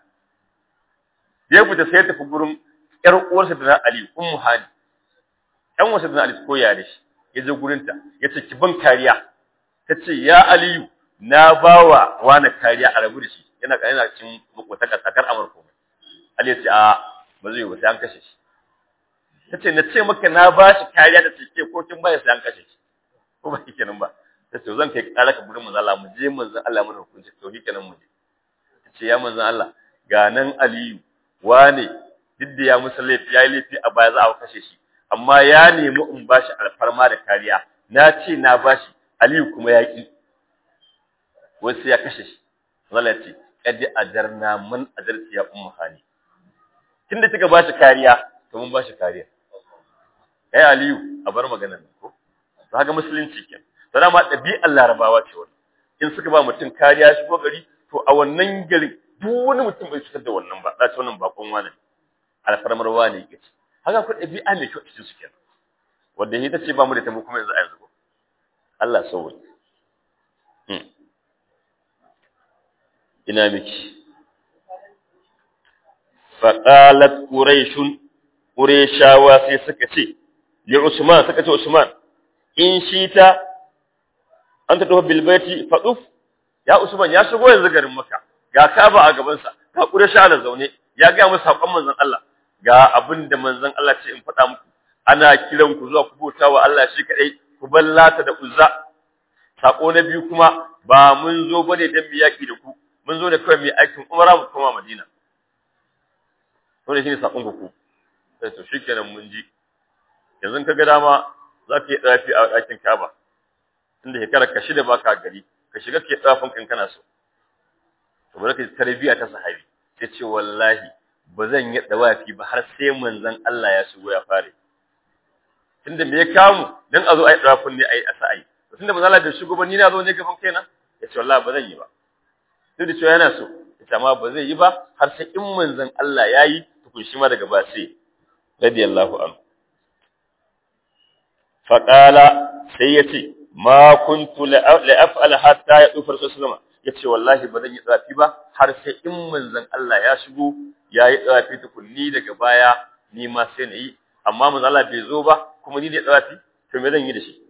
ya fita sai tafi gurin ƴar uwarsa da Ali Ummu Hani ɗan wasa da Ali ko yare shi ya je gurin ta yace ki ban kariya tace ya Aliyu na bawa wani kariya a rabu da shi yana yana cin makotaka tsakar Amurka Ali ya ce a ba zai yi ba sai an kashe shi tace na ce maka na ba shi kariya da take ko kin baya sai an kashe shi ko ba kenan ba tace zan kai kara ka gurin manzo Allah mu je manzo Allah mun hukunci to kenan mu je tace ya manzo Allah ga nan Aliyu wane didda ya musa laifi yayi laifi a baya za a kashe shi amma ya nemi in bashi alfarma da kariya na ce na bashi Aliyu kuma ya ki wasu ya kashe shi Allah ya ce kadi ajarna man ajarti ya ummu hani tunda kika bashi kariya to mun bashi kariya ai Aliyu a bar maganar ko kaga musulunci kenan to dama ɗabi'ar Larabawa ce wannan in suka ba mutum kariya shi ko gari to a wannan gari duk wani mutum bai fitar da wannan ba za ta wannan bakon wani alfarmar wani yake ce haka ku ɗabi'a mai kyau cikin su kenan wanda ita ce ba mu da tamu kuma yanzu a yanzu ko Allah sauwa hmm ina miki faqalat quraishun quraishawa sai suka ce ya Usman suka ce Usman in shita anta tuhu bil baiti faduf ya Usman ya shigo yanzu garin Makka ga Kaaba a gaban sa ga Quraysha da zaune ya ga musu sakon manzon Allah ga abinda manzon Allah ce in faɗa muku ana kiran ku zuwa ku bauta wa Allah shi kadai ku ballata da uzza sako na biyu kuma ba mun zo bane dan mu yaki da ku mun zo da kawai mu aikin umara mu koma Madina to ne shine sakon ku sai to shikenan mun ji yanzu ka ga dama za ka yi tsafi a ɗakin Kaaba tunda shekara ka shida baka gari ka shiga ke tsafin kan kana so to bari ka tarbiya ta sahabi sai ce wallahi ba zan yi dawafi ba har sai manzon Allah ya shigo ya fare tunda me ya kamu dan a zo ai tsafin ne ai asai tunda manzon Allah bai shigo ba ni na zo ne gaban kaina ya ce wallahi ba zan yi ba duk da cewa yana so ita ma ba zai yi ba har sai in manzon Allah yayi tukun shi ma daga ba sai radiyallahu anhu faqala sai yace ma kuntu la af'al hatta ya dufar sallama yace wallahi ba zan yi tsafi ba har sai in manzon Allah ya shigo yayi tsafi tukunni daga baya ni ma sai na yi amma manzon Allah bai zo ba kuma ni da tsafi to me zan yi da shi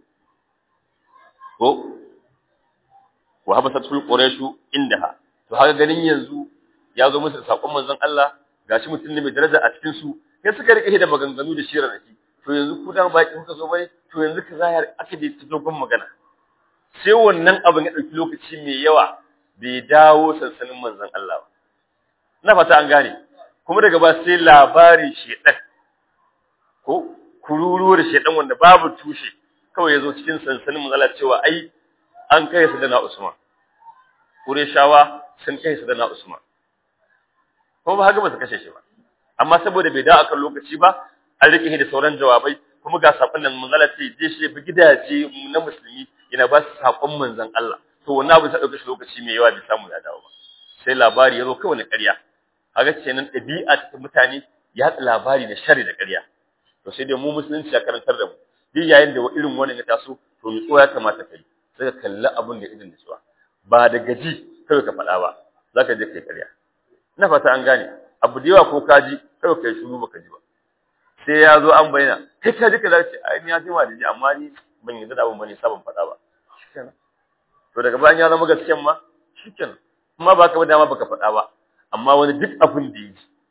ko wa habasatul quraishu indaha to haka ganin yanzu ya zo musu sakon manzon Allah gashi mutum ne mai daraja a cikin su sai suka rike da maganganu da shirar shi to yanzu ku dan baki kuka zo bai to yanzu ka zahir aka da dogon magana sai wannan abin ya dauki lokaci mai yawa bai dawo sansanin manzon Allah ba na fata an gane kuma daga ba sai labari shedan ko kururuwar shedan wanda babu tushe kawai yazo cikin sansanin manzon Allah cewa ai an kai su da na Usman Qurayshawa sun kai su da na Usman ko ba haka ba su kashe shi ba amma saboda bai da akan lokaci ba an rike da sauran jawabai kuma ga sakon nan manzala ce je shi bi gidaje na musulmi yana ba su sakon manzon Allah to wannan abu sai dauke shi lokaci mai yawa bai samu ya dawo ba sai labari yazo kawai na ƙarya kaga kenan dabi'a ta mutane ya haɗa labari da shari da ƙarya to sai dai mu musulunci ya karantar da mu duk yayin da irin wannan ya taso to nutsuwa ya kamata kai sai ka kalli abin da irin nutsuwa ba da gaji kai ka faɗa ba zaka je kai ƙarya ina fata an gane abu da yawa ko kaji kai kai shiru baka ji ba sai ya zo an bayyana kai ka ji ka dace ai ni ya ji ma da ji amma ni ban yi da abin bane sabon faɗa ba shikenan to daga bayan ya zama gaskiyan ma shikenan kuma baka ba dama baka faɗa ba amma wani duk abin da yi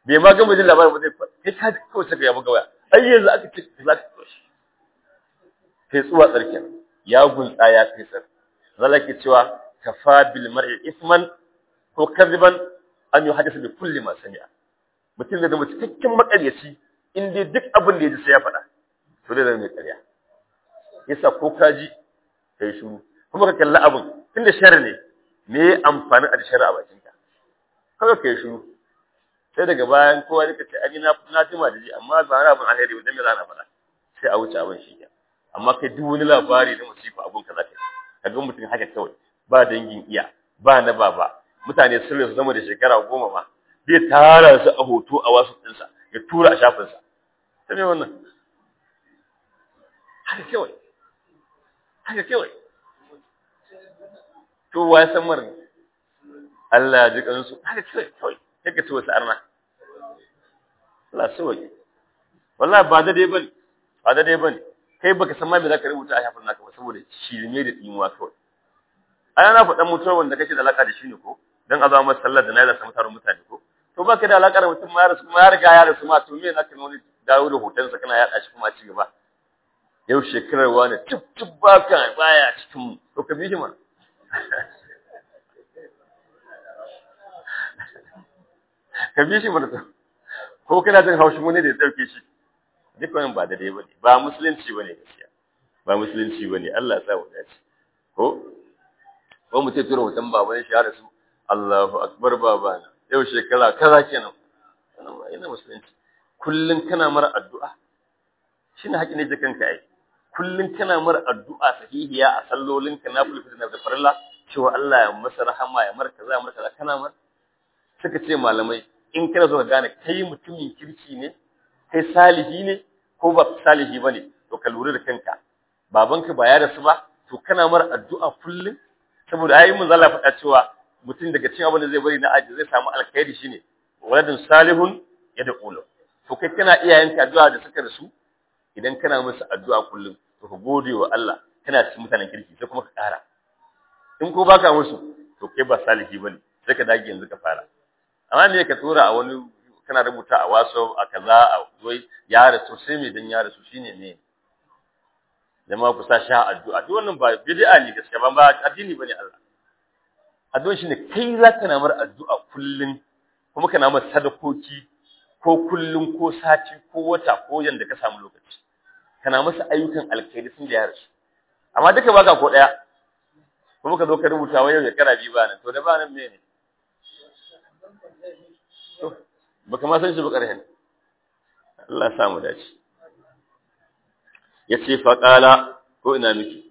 bai ma gama jin labarin ba zai kai ka kawai saka ya buga waya ai yanzu aka ce za ka toshi kai tsuwa tsarkin ya gunta ya fesar zalake cewa kafa bil mar'i isman ko kadiban an yi hadisa bi kulli ma sami'a mutum da zama cikakken makaryaci in dai duk abin da ya ji sai ya faɗa to dai zama mai ƙarya yasa ko ka ji kai shiru kuma ka kalli abin tunda shari ne me amfani a shari a bakinka kawai kai shiru sai daga bayan kowa ne ka ce ani na na jima da ji amma ba na abin alheri ba dan me za na faɗa sai a wuce abin shi amma kai duk wani labari na musifa abun ka zaka kaga mutum haka kawai ba dangin iya ba na baba mutane sun su zama da shekara goma ma zai tara su a hoto a wasu ɗinsa ya tura a shafinsa ta me wannan haka kawai haka kawai to wa san mar Allah ya ji kansu haka kawai kawai kake ci wasu arna Allah sauke wallahi ba da dai bane ba da dai bane kai baka san ma me zaka rubuta a shafin naka ba saboda shirme da tsimuwa kawai ai na faɗan mutuwar wanda kake da alaka da shi ne ko dan azama sallar da nayi samu taron mutane ko to baka da alaka da mutum ma rasu ma riga ya rasu ma to me zaka nuna dawo da hoton sa kana yada shi kuma a ci gaba yau shekarar wani tip tip baka baya cikin to ka bi shi ma ka bi shi ma ko kana jin haushin wani da ya dauke shi duk wannan ba daidai bane ba musulunci bane gaskiya ba musulunci bane Allah ya sa mu dace ko ko mutai tura hoton baban shi ya rasu Allahu akbar babana yau shekara kaza kenan wannan ba ina musulunci kullun kana mara addu'a shine haƙi ne kanka ai kullun kana mara addu'a sahihiya a sallolinka na fulfil na farilla cewa Allah ya masa rahama ya mar kaza mar kaza kana mar suka ce malamai in kana so ka gane kai mutumin kirki ne kai salihi ne ko ba salihi bane to ka lura da kanka babanka ba ya rasu ba to kana mar addu'a kullun saboda ayi mun zalla faɗa cewa mutum daga cikin abin da zai bari na aji zai samu alkhairi shine waladun salihun yad'u to kai kana iyayenka addu'a da suka rasu idan kana musu addu'a kullum to ka gode wa Allah kana cikin mutanen kirki sai kuma ka ƙara in ko baka musu to kai ba salihi bane sai ka dage yanzu ka fara amma me ka tura a wani kana rubuta a waso a kaza a wai ya rasu sai me dan ya rasu shine me jama'a ku sa sha addu'a duk wannan ba bid'a ne gaskiya ba ba addini bane Allah addu'a shine kai zaka na mar addu'a kullun kuma kana mar sadakoki ko kullun ko sati ko wata ko yanda ka samu lokaci kana masa ayyukan alkhairi sun da ya rasu amma duka baka ko daya kuma ka zo ka rubuta wai yau ya kara biyu ba nan to da ba nan me ne to baka ma san shi ba karhen Allah ya samu dace yace fa qala ko ina miki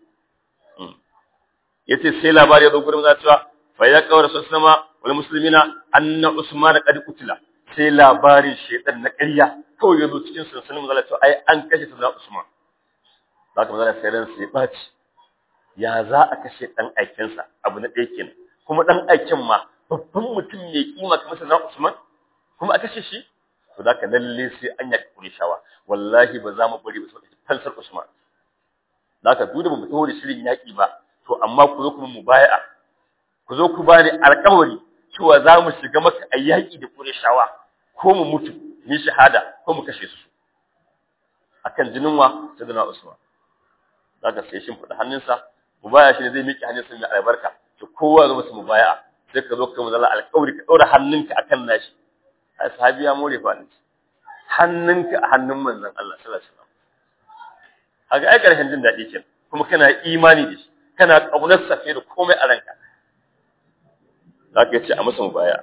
yace sai labari ya zo gurin za cewa fa ya qawra sallama wal muslimina anna usman qad qutila sai labarin shedan na ƙarya kawai yazo cikin sansanin manzala to ai an kashe sayyidina usman zaka manzala sai ran sai baci ya za a kashe dan aikin sa abu na ɗaya kenan kuma dan aikin ma babban mutum ne kima kamar sayyidina usman kuma a kashe shi to zaka lalle sai an yaka kurishawa wallahi ba za mu bari ba sai fansar usman zaka duda mu tawo da shirin yaki ba to amma ku zo kuma mubaya'a ku zo ku bani alƙawari cewa za mu shiga maka ayyaki da kurishawa ko mu mutu ni shahada ko mu kashe su akan jinin wa sayyidina usman zaka sai shin fada hannunsa mubaya shi ne zai miki hannunsa mai albarka to kowa zo masa mubaya sai ka zo ka mazalla alƙawari ka daura hannunka akan nashi ai sahabi ya more fa hannunka a hannun manzon Allah sallallahu alaihi wasallam kaga ai karshen jin dadi kenan kuma kana imani da shi kana kaunar sa fiye da komai a ranka zaka ce a masa mubaya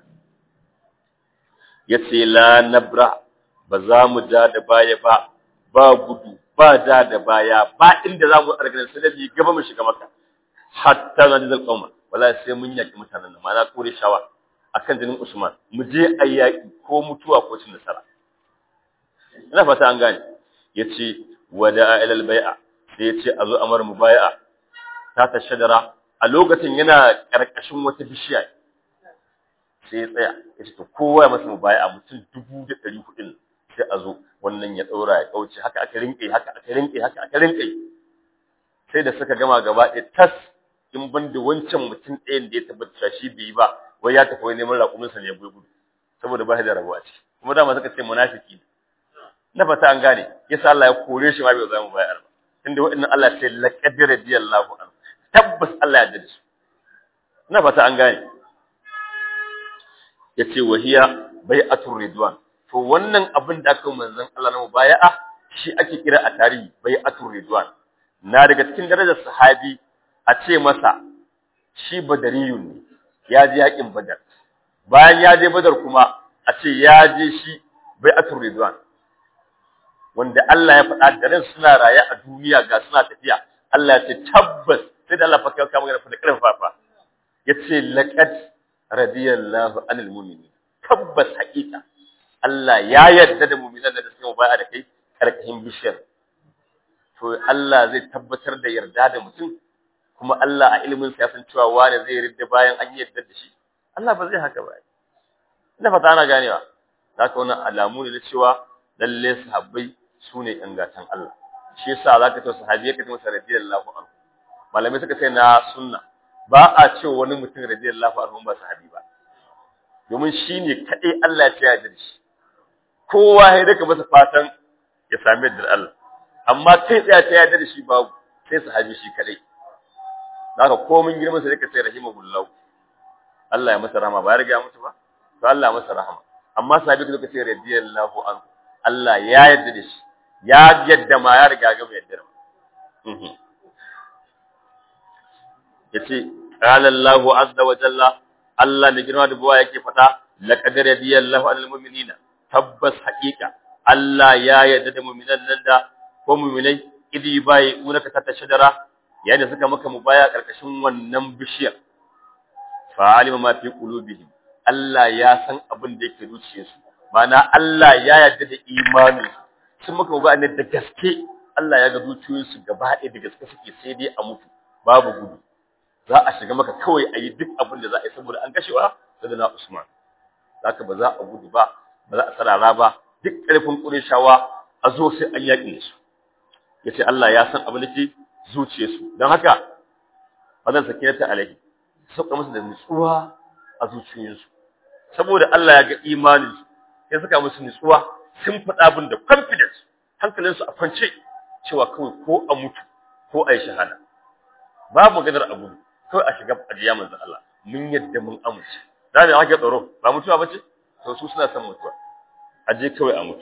yace la nabra ba za mu ja da baya ba ba gudu ba ja da baya ba inda za mu argana sanadi gaba mu shiga maka hatta na dal qauma wallahi sai mun yaki mutanen nan ma na kore shawa akan jinin Usman mu je ayyaki ko mutuwa ko cin nasara ina fata an gane yace wada ila al-bai'a sai yace azo amar mubai'a ta ta shadara a lokacin yana karkashin wata bishiya sai ya tsaya yace to kowa ya masa mubai'a mutum dubu da ɗari hudu sai azo wannan ya daura ya kauce haka aka rinke haka aka rinke haka aka rinke sai da suka gama gaba ɗaya tas in banda wancan mutum ɗayan da ya tabbata shi bai ba wai ya tafi neman raƙumin sa ne ya gudu saboda ba da rabuwa ce kuma da suka ce munafiki na fata an gane yasa Allah ya kore shi ma bai zama bayar ba tunda wa'annan Allah sai laqad radiyallahu anhu tabbas Allah ya yarda shi na fata an gane yace wahiya bai'atur ridwan to wannan abin da aka manzon Allah na mubaya'a shi ake kira a tarihi bai'atur ridwan na daga cikin darajar sahabi a ce masa shi badariyun ne ya ji yakin badar bayan ya je badar kuma a ce ya je shi bai'atur ridwan wanda Allah ya faɗa da ran suna raye a duniya ga suna tafiya Allah ya ce tabbas sai da Allah fa kai magana fa da karfafa yace laqad radiyallahu anil mu'minin tabbas haƙiƙa Allah ya yarda da mu'minan da suke mubaya da kai karkashin bishiyar to Allah zai tabbatar da yarda da mutum kuma Allah a ilimin sa ya san cewa wani zai yarda bayan an yarda da shi Allah ba zai haka ba ina fata ana ganewa zaka wannan alamu ne na cewa lalle sahabbai sune yan gatan Allah shi yasa zaka ta sahabi yake masa radiyallahu anhu malamai suka ce na sunna ba a ce wani mutum radiyallahu anhu ba sahabi ba domin shine kadai Allah ya yarda da shi kowa ya daka masa fatan ya sami da Allah amma kai tsaya ta yarda da shi babu sai sahabi shi kadai zaka komin girman sa dake sai rahimahullahu Allah ya masa rahama ba ya riga mutu ba to Allah ya masa rahama amma sahabi kuka ce radiyallahu anhu Allah ya yarda da shi ya yadda ma ya riga ga mai yarda mhm yace qala Allahu azza wa jalla Allah ne girma da buwa yake fada laqad radiyallahu anil mu'minina tabbas haqiqa Allah ya yarda da mu'minan nan da ko mu'minai idi bai unaka ta shajara yayin da suka maka mubaya karkashin wannan bishiyar fa alima ma fi qulubihim Allah ya san abin da yake zuciyarsu mana Allah ya yarda da imani sun maka mubaya ne da gaske Allah ya ga zuciyoyinsu gaba ɗaya da gaske suke sai dai a mutu babu gudu za a shiga maka kawai a yi duk abin da za a yi saboda an kashewa da na Usman zaka ba za a gudu ba ba za a sarara ba duk ƙarfin Qurayshawa a zo sai an yaƙi su yace Allah ya san abin da ke zuciyarsu don haka wannan sakinata alaihi sauka musu da nutsuwa a zuciyoyinsu saboda Allah ya ga imanin su ya saka musu nutsuwa sun faɗa abin da confidence hankalinsu a kwance cewa kawai ko a mutu ko a yi shahada babu maganar abu kawai a shiga ajiya manzon Allah mun yadda mun amince da da ake tsaro ba mutuwa bace to su suna son mutuwa aje kawai a mutu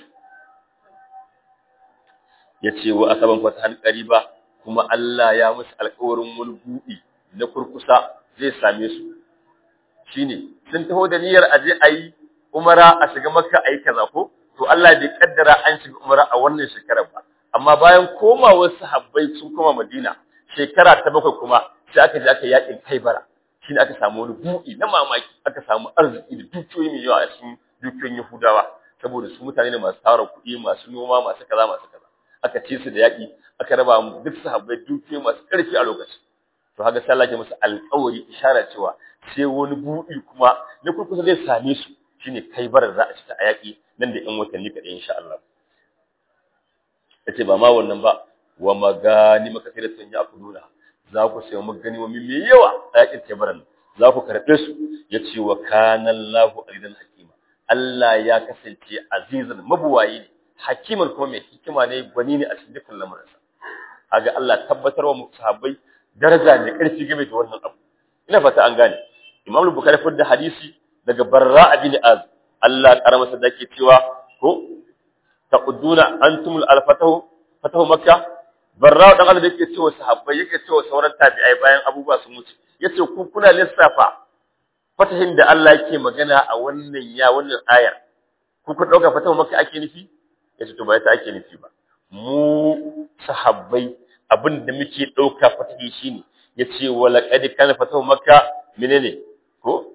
yace wa asaban fatahan qariba kuma Allah ya musu alƙawarin wani buɗi na kurkusa zai same su shine sun taho da niyyar aje ayi umara a shiga makka ayi kaza ko to Allah bai kaddara an shiga umara a wannan shekarar ba amma bayan komawar sahabbai sun koma Madina shekara ta bakwai kuma sai aka je aka yakin Kaibara shine aka samu wani buɗi na mamaki aka samu arziki da dukiyoyi mai yawa a cikin dukiyoyin Yahudawa saboda su mutane ne masu tara kuɗi masu noma masu kaza masu kaza aka ci su da yaki aka raba mu duk sahabbai dukiyoyi masu ƙarfi a lokacin to haka sai Allah ya musu alƙawari isharar cewa sai wani buɗi kuma na kurkusa zai same su shine Kaibara za a ci ta yaki nan da ɗan watanni kaɗai insha Allah yace ba ma wannan ba wa magani makasiratun yaquluna za ku sai mu gani wa mai yawa a yakin Kaibara za ku karbe su yace wa kana Allahu azizan hakima Allah ya kasance azizan mabuwayi ne hakiman kuma mai hikima ne gwani ne a cikin dukkan lamarinsa kaga Allah tabbatar wa sahabbai daraja ne karfi game da wannan abu ina fata an gane Imam Bukhari fadda hadisi daga Barra bin Az Allah karama sadaki cewa ko taquduna antumul alfatahu fatahu Makka Barra dan Allah yake cewa sahabbai yake cewa sauran tabi'ai bayan abubuwa sun mutu yace ku kuna lissafa fatahin da Allah yake magana a wannan ya wannan aya ku ku dauka fatahu Makka ake nufi yace to ba ta ake nufi ba mu sahabbai abinda muke dauka fatahi shine yace wala qad kana fatahu Makka menene ko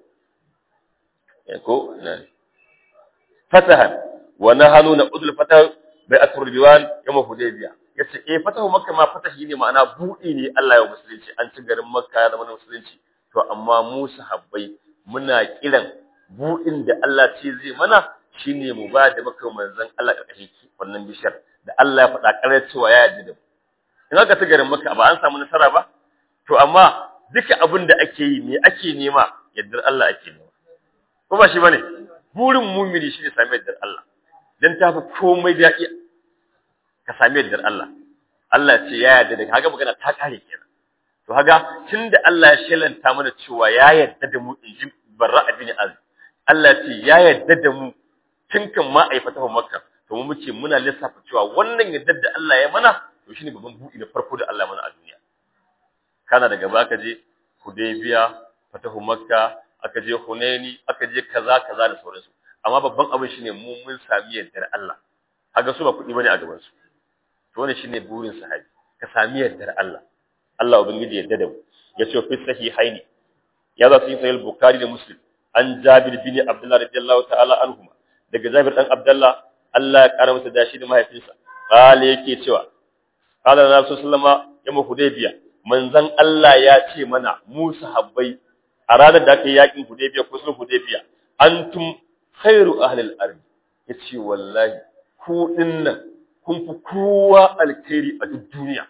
ko fatahan wa nahanu na udul fatah bai'atul ridwan yawm hudaybiyah yace eh fatahu Makka ma fatahi ne ma'ana budi ne Allah ya musulunci an ci garin Makka ya zama musulunci to amma mu sahabbai muna kiran budin da Allah ce zai mana shine mu ba da maka manzon Allah karkashin wannan bishar da Allah ya faɗa karar cewa ya yarda da mu in aka ci garin Makka ba an samu nasara ba to amma duka abin da ake yi me ake nema yaddar Allah ake nema ko ba shi bane burin mu'mini shine sami yardar Allah dan tafi komai daɗi ka sami yardar Allah Allah ce ya yarda da kaga magana ta kare kenan to kaga tunda Allah ya shelanta mana cewa ya yarda da mu inji Barra bin Az Allah ce ya yarda da mu tun kan ma ai fatahu Makka to mu muke muna lissafa cewa wannan yardar da Allah ya mana to shine babban buɗi na farko da Allah ya mana a duniya kana daga baka je Hudaybiya fatahu Makka aka je Hunaini aka je kaza kaza da sauransu amma babban abin shine mu mun sami yardar Allah kaga su ba kuɗi bane a gaban su to wannan shine burin sahabi ka sami yardar Allah Allah ubangiji yarda da mu yace fi sahihaini ya za su yi sahih Bukhari da Muslim an Jabir bin Abdullah radiyallahu ta'ala anhuma daga Jabir dan Abdullah Allah ya kara masa dashi da mahaifinsa kale yake cewa qala Rasul sallama ya mu Hudaybiya manzon Allah ya ce mana mu sahabbai a ranar da aka yi yakin Hudaybiya ko sulhu Hudaybiya antum khairu ahli al-ard yace wallahi ku dinnan kun fi kowa alkhairi a duk duniya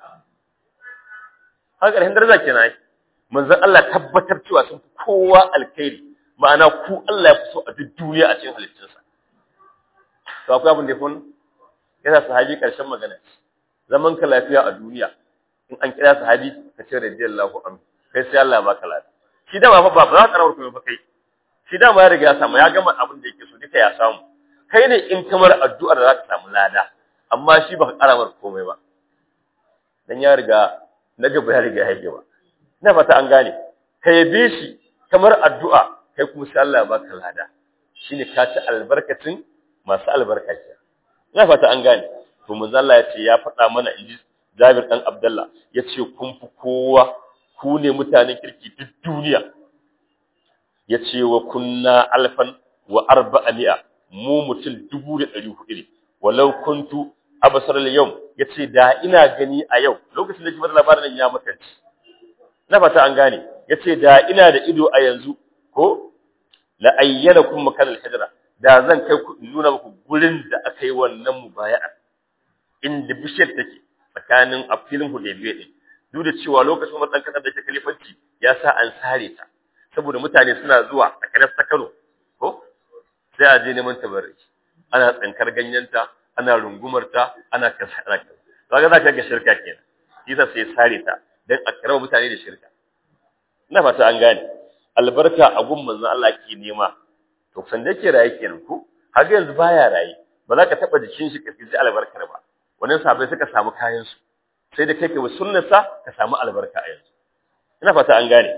haka da daraja kenan manzon Allah tabbatar cewa sun fi kowa alkhairi ma'ana ku Allah ya fi so a duk duniya a cikin halittunsa to akwai abin da yafon yana sahabi karshen magana zaman ka lafiya a duniya in an kira sahabi ka ce radiyallahu anhu kai sai Allah ya baka lafiya shi da ba ba za ka rawar kuma ba kai shi da ma ya riga ya samu ya gama abin da yake so duka ya samu kai ne in kamar addu'ar da za ka samu lada amma shi ba ka kara mar komai ba dan ya riga na gaba ya riga ya gaba ina fata an gane ka yabe shi kamar addu'a kai kuma sai Allah ya baka lada shine ka ci albarkacin masu albarka ke ina fata an gane to manzo Allah ya ce ya faɗa mana inji Jabir dan Abdullah ya ce kun fi kowa ku ne mutanen kirki duk duniya ya ce wa kunna alfan wa arba'ami'a mu mutum dubu da ɗari hudu ne walau kuntu abasar al-yawm ya ce da ina gani a yau lokacin da kifar labarin ya makanci na fata an gane ya ce da ina da ido a yanzu ko la ayyana kun makan al-hijra da zan kai ku nuna muku gurin da aka yi wannan mubaya'a inda bishiyar take tsakanin a filin Hudaybiya din duk da cewa lokacin Umar dan Khattab da ke kalifanci ya sa an sare ta saboda mutane suna zuwa a kanar Kano ko sai a je neman tabarruki ana tsankar ganyenta ana rungumarta ana kasara kaga zaka ga shirka kenan shi yasa sai sare ta dan a karama mutane da shirka ina fata an gane albarka a gun manzon Allah ke nema to san da yake raye kenan ko har yanzu baya raye ba za ka taba jikin shi ka ji albarkar ba wannan sahabbai suka samu kayan su sai da kai ka bi sunnarsa ka samu albarka a yanzu ina fata an gane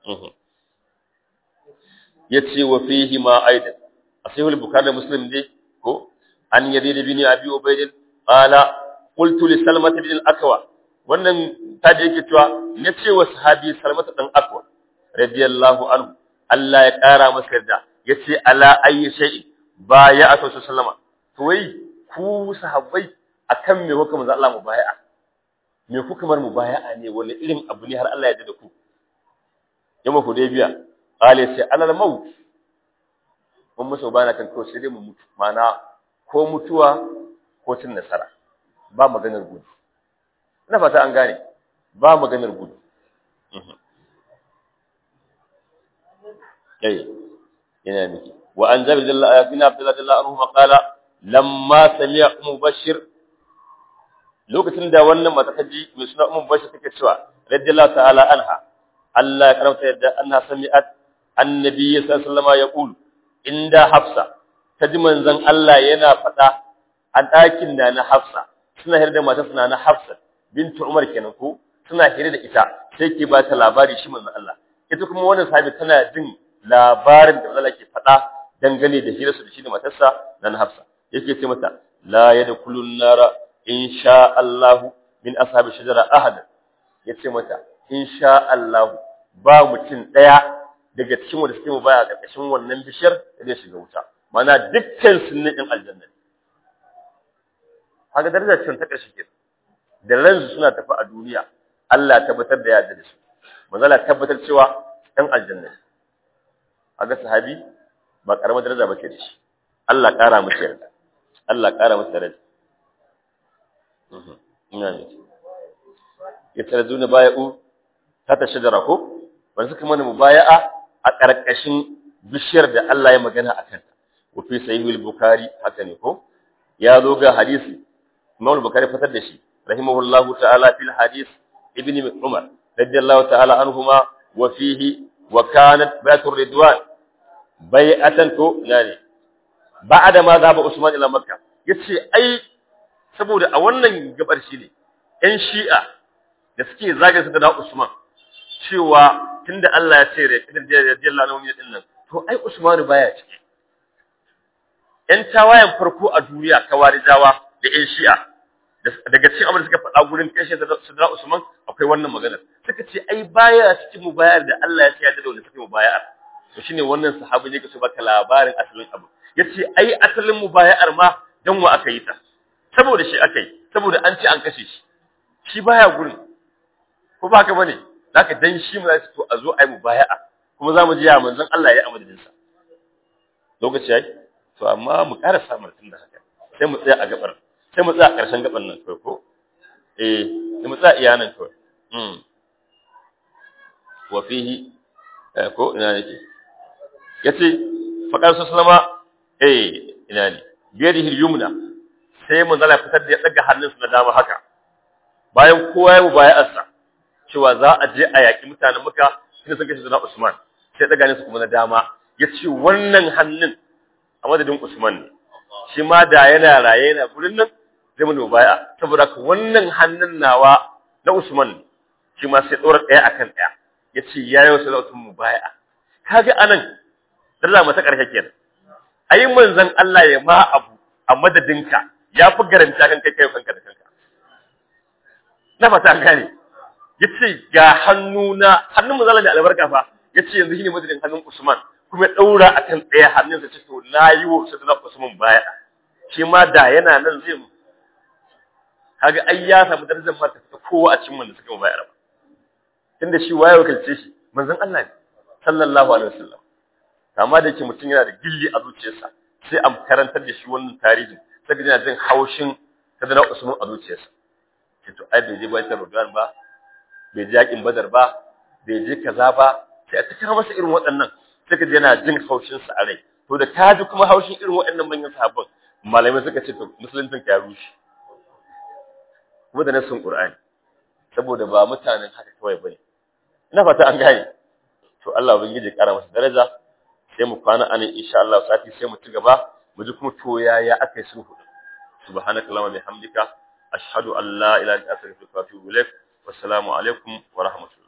yace wa fihi ma aidan asihul bukhari da muslim dai ko an yazid bin abi ubayd qala qultu li salmah bin al-akwa wannan taje yake cewa nace wa sahabi salmah dan akwa radiyallahu anhu Allah ya kara masa yarda yace ala ayi shay'in baya atu sallama to wai ku sahabbai akan me kuka manzo Allah mubaya'a me kuka mar mubaya'a ne wani irin abu ne har Allah ya yarda da ku yamma Hudaybiya qale sai alal maut mun musu bana kan to sai dai mu mutu mana ko mutuwa ko cin nasara ba maganar gudu ina fata an gane ba maganar gudu eh yana miki wa an jabir bin abdullah anhu qala lamma sami'a mubashir lokacin da wannan mata ta ji mai suna ummu bashir take cewa radiyallahu ta'ala anha Allah ya karanta yadda anna sami'at annabi sallallahu alaihi wasallam yaqul inda hafsa ta ji manzon Allah yana faɗa a ɗakin da na hafsa suna hira da matar suna na hafsa bintu umar kenan ko suna hira da ita sai ke ba ta labari shi manzon Allah ita kuma wannan sahabi tana jin labarin da Allah ke faɗa dangane da hirarsa da shi da matarsa na hafsa yake ce mata la yadkhulun nara insha Allah min ashabi shajara ahad yace mata insha Allah ba mutum daya daga cikin wanda suke mu baya karkashin wannan bishiyar da zai shiga wuta mana dukkan sunnin din aljanna haka daraja ce ta karshe ke da ranzu suna tafi a duniya Allah ya tabbatar da yadda da su manzo Allah tabbatar cewa dan aljanna haka sahabi ba karamar daraja bace da shi Allah kara masa yarda Allah kara masa daraja ya tarzuna baya'u ta shajara ko ban suka mana mubaya'a a karkashin bishiyar da Allah ya magana akan ta wa fi sahih al-bukhari haka ne ko ya zo ga hadisi Imam al-Bukhari fitar da shi rahimahullahu ta'ala fil hadith ibn Umar radiyallahu ta'ala anhuma wa fihi wa kanat baitur ridwan bai'atan to yani ba'da ma zaba Usman ila Makka yace ai saboda a wannan gabar shi ne ƴan Shi'a da suke zage su da Usman cewa tunda Allah ya ce radiyallahu anhu din nan to ai Usman baya ciki ƴan tawayen farko a duniya kawarijawa da ƴan Shi'a daga cikin abin da suka faɗa gurin kashe Sayyidina Usman akwai wannan magana suka ce ai baya cikin mubayar da Allah ya ce ya da wanda suke mubayar to shine wannan sahabi ne ke so baka labarin asalin abu yace ai asalin mubayar ma dan wa aka yi ta saboda shi aka yi saboda an ce an kashe shi shi baya gurin ko ba haka bane zaka dan shi mu zai to a zo ai mubayar kuma zamu ji ya manzon Allah ya amadin sa lokaci yayi to amma mu ƙara samun tun da haka sai mu tsaya a gabar sai mu tsaya a ƙarshen gaban nan kawai ko eh sai mu tsaya iya nan kawai mm wa fihi ko ina yake yace faqar sallama eh ina ne biyadihi al-yumna sai mun zala fitar da ya daga hannunsa na dama haka bayan kowa ya mubayarsa cewa za a je a yaki mutanen Makka sai suka ce da Usman sai daga hannunsa kuma na dama yace wannan hannun a madadin Usman ne shi ma da yana raye yana gurin nan zai mun mubaya saboda ka wannan hannun nawa na Usman ne shi ma sai dora daya akan daya yace yayin sai da mubaya kaga anan dalla mata karshe kenan ayi manzon Allah ya ma abu a madadinka yafi garanta kan kai kai kanka da kanka na fata gane yace ga hannuna hannun manzon Allah da albarka fa yace yanzu shine madadin hannun Usman kuma daura akan daya hannunsa ce to nayi wa Sayyidina Usman baya shi ma da yana nan zai mu kaga ai ya samu darajar ma ta kowa a cikin wanda suka bayar ba inda shi waye wakilce shi manzon Allah ne sallallahu alaihi wasallam amma da yake mutum yana da gilli a zuciyarsa sai an karantar da shi wannan tarihi sai ga yana jin haushin Sayyidina Usman a zuciyarsa ce to ai bai je baitar Ramadan ba bai je yakin Badar ba bai je kaza ba sai a taka masa irin waɗannan sai ga yana jin haushin sa a rai to da ka ji kuma haushin irin waɗannan manyan sahabban malamai suka ce to musuluncin ka rushe kuma da nasin Qur'ani saboda ba mutanen haka kawai bane ina fata an gane to Allah ubangiji ya kara masa daraja sai mu kwana anan insha Allah sati sai mu ci gaba mu ji kuma to yaya akai sulhu subhanakallahumma bihamdika ashhadu an la ilaha illa anta astaghfiruka wa atubu ilaik wassalamu alaikum wa rahmatullahi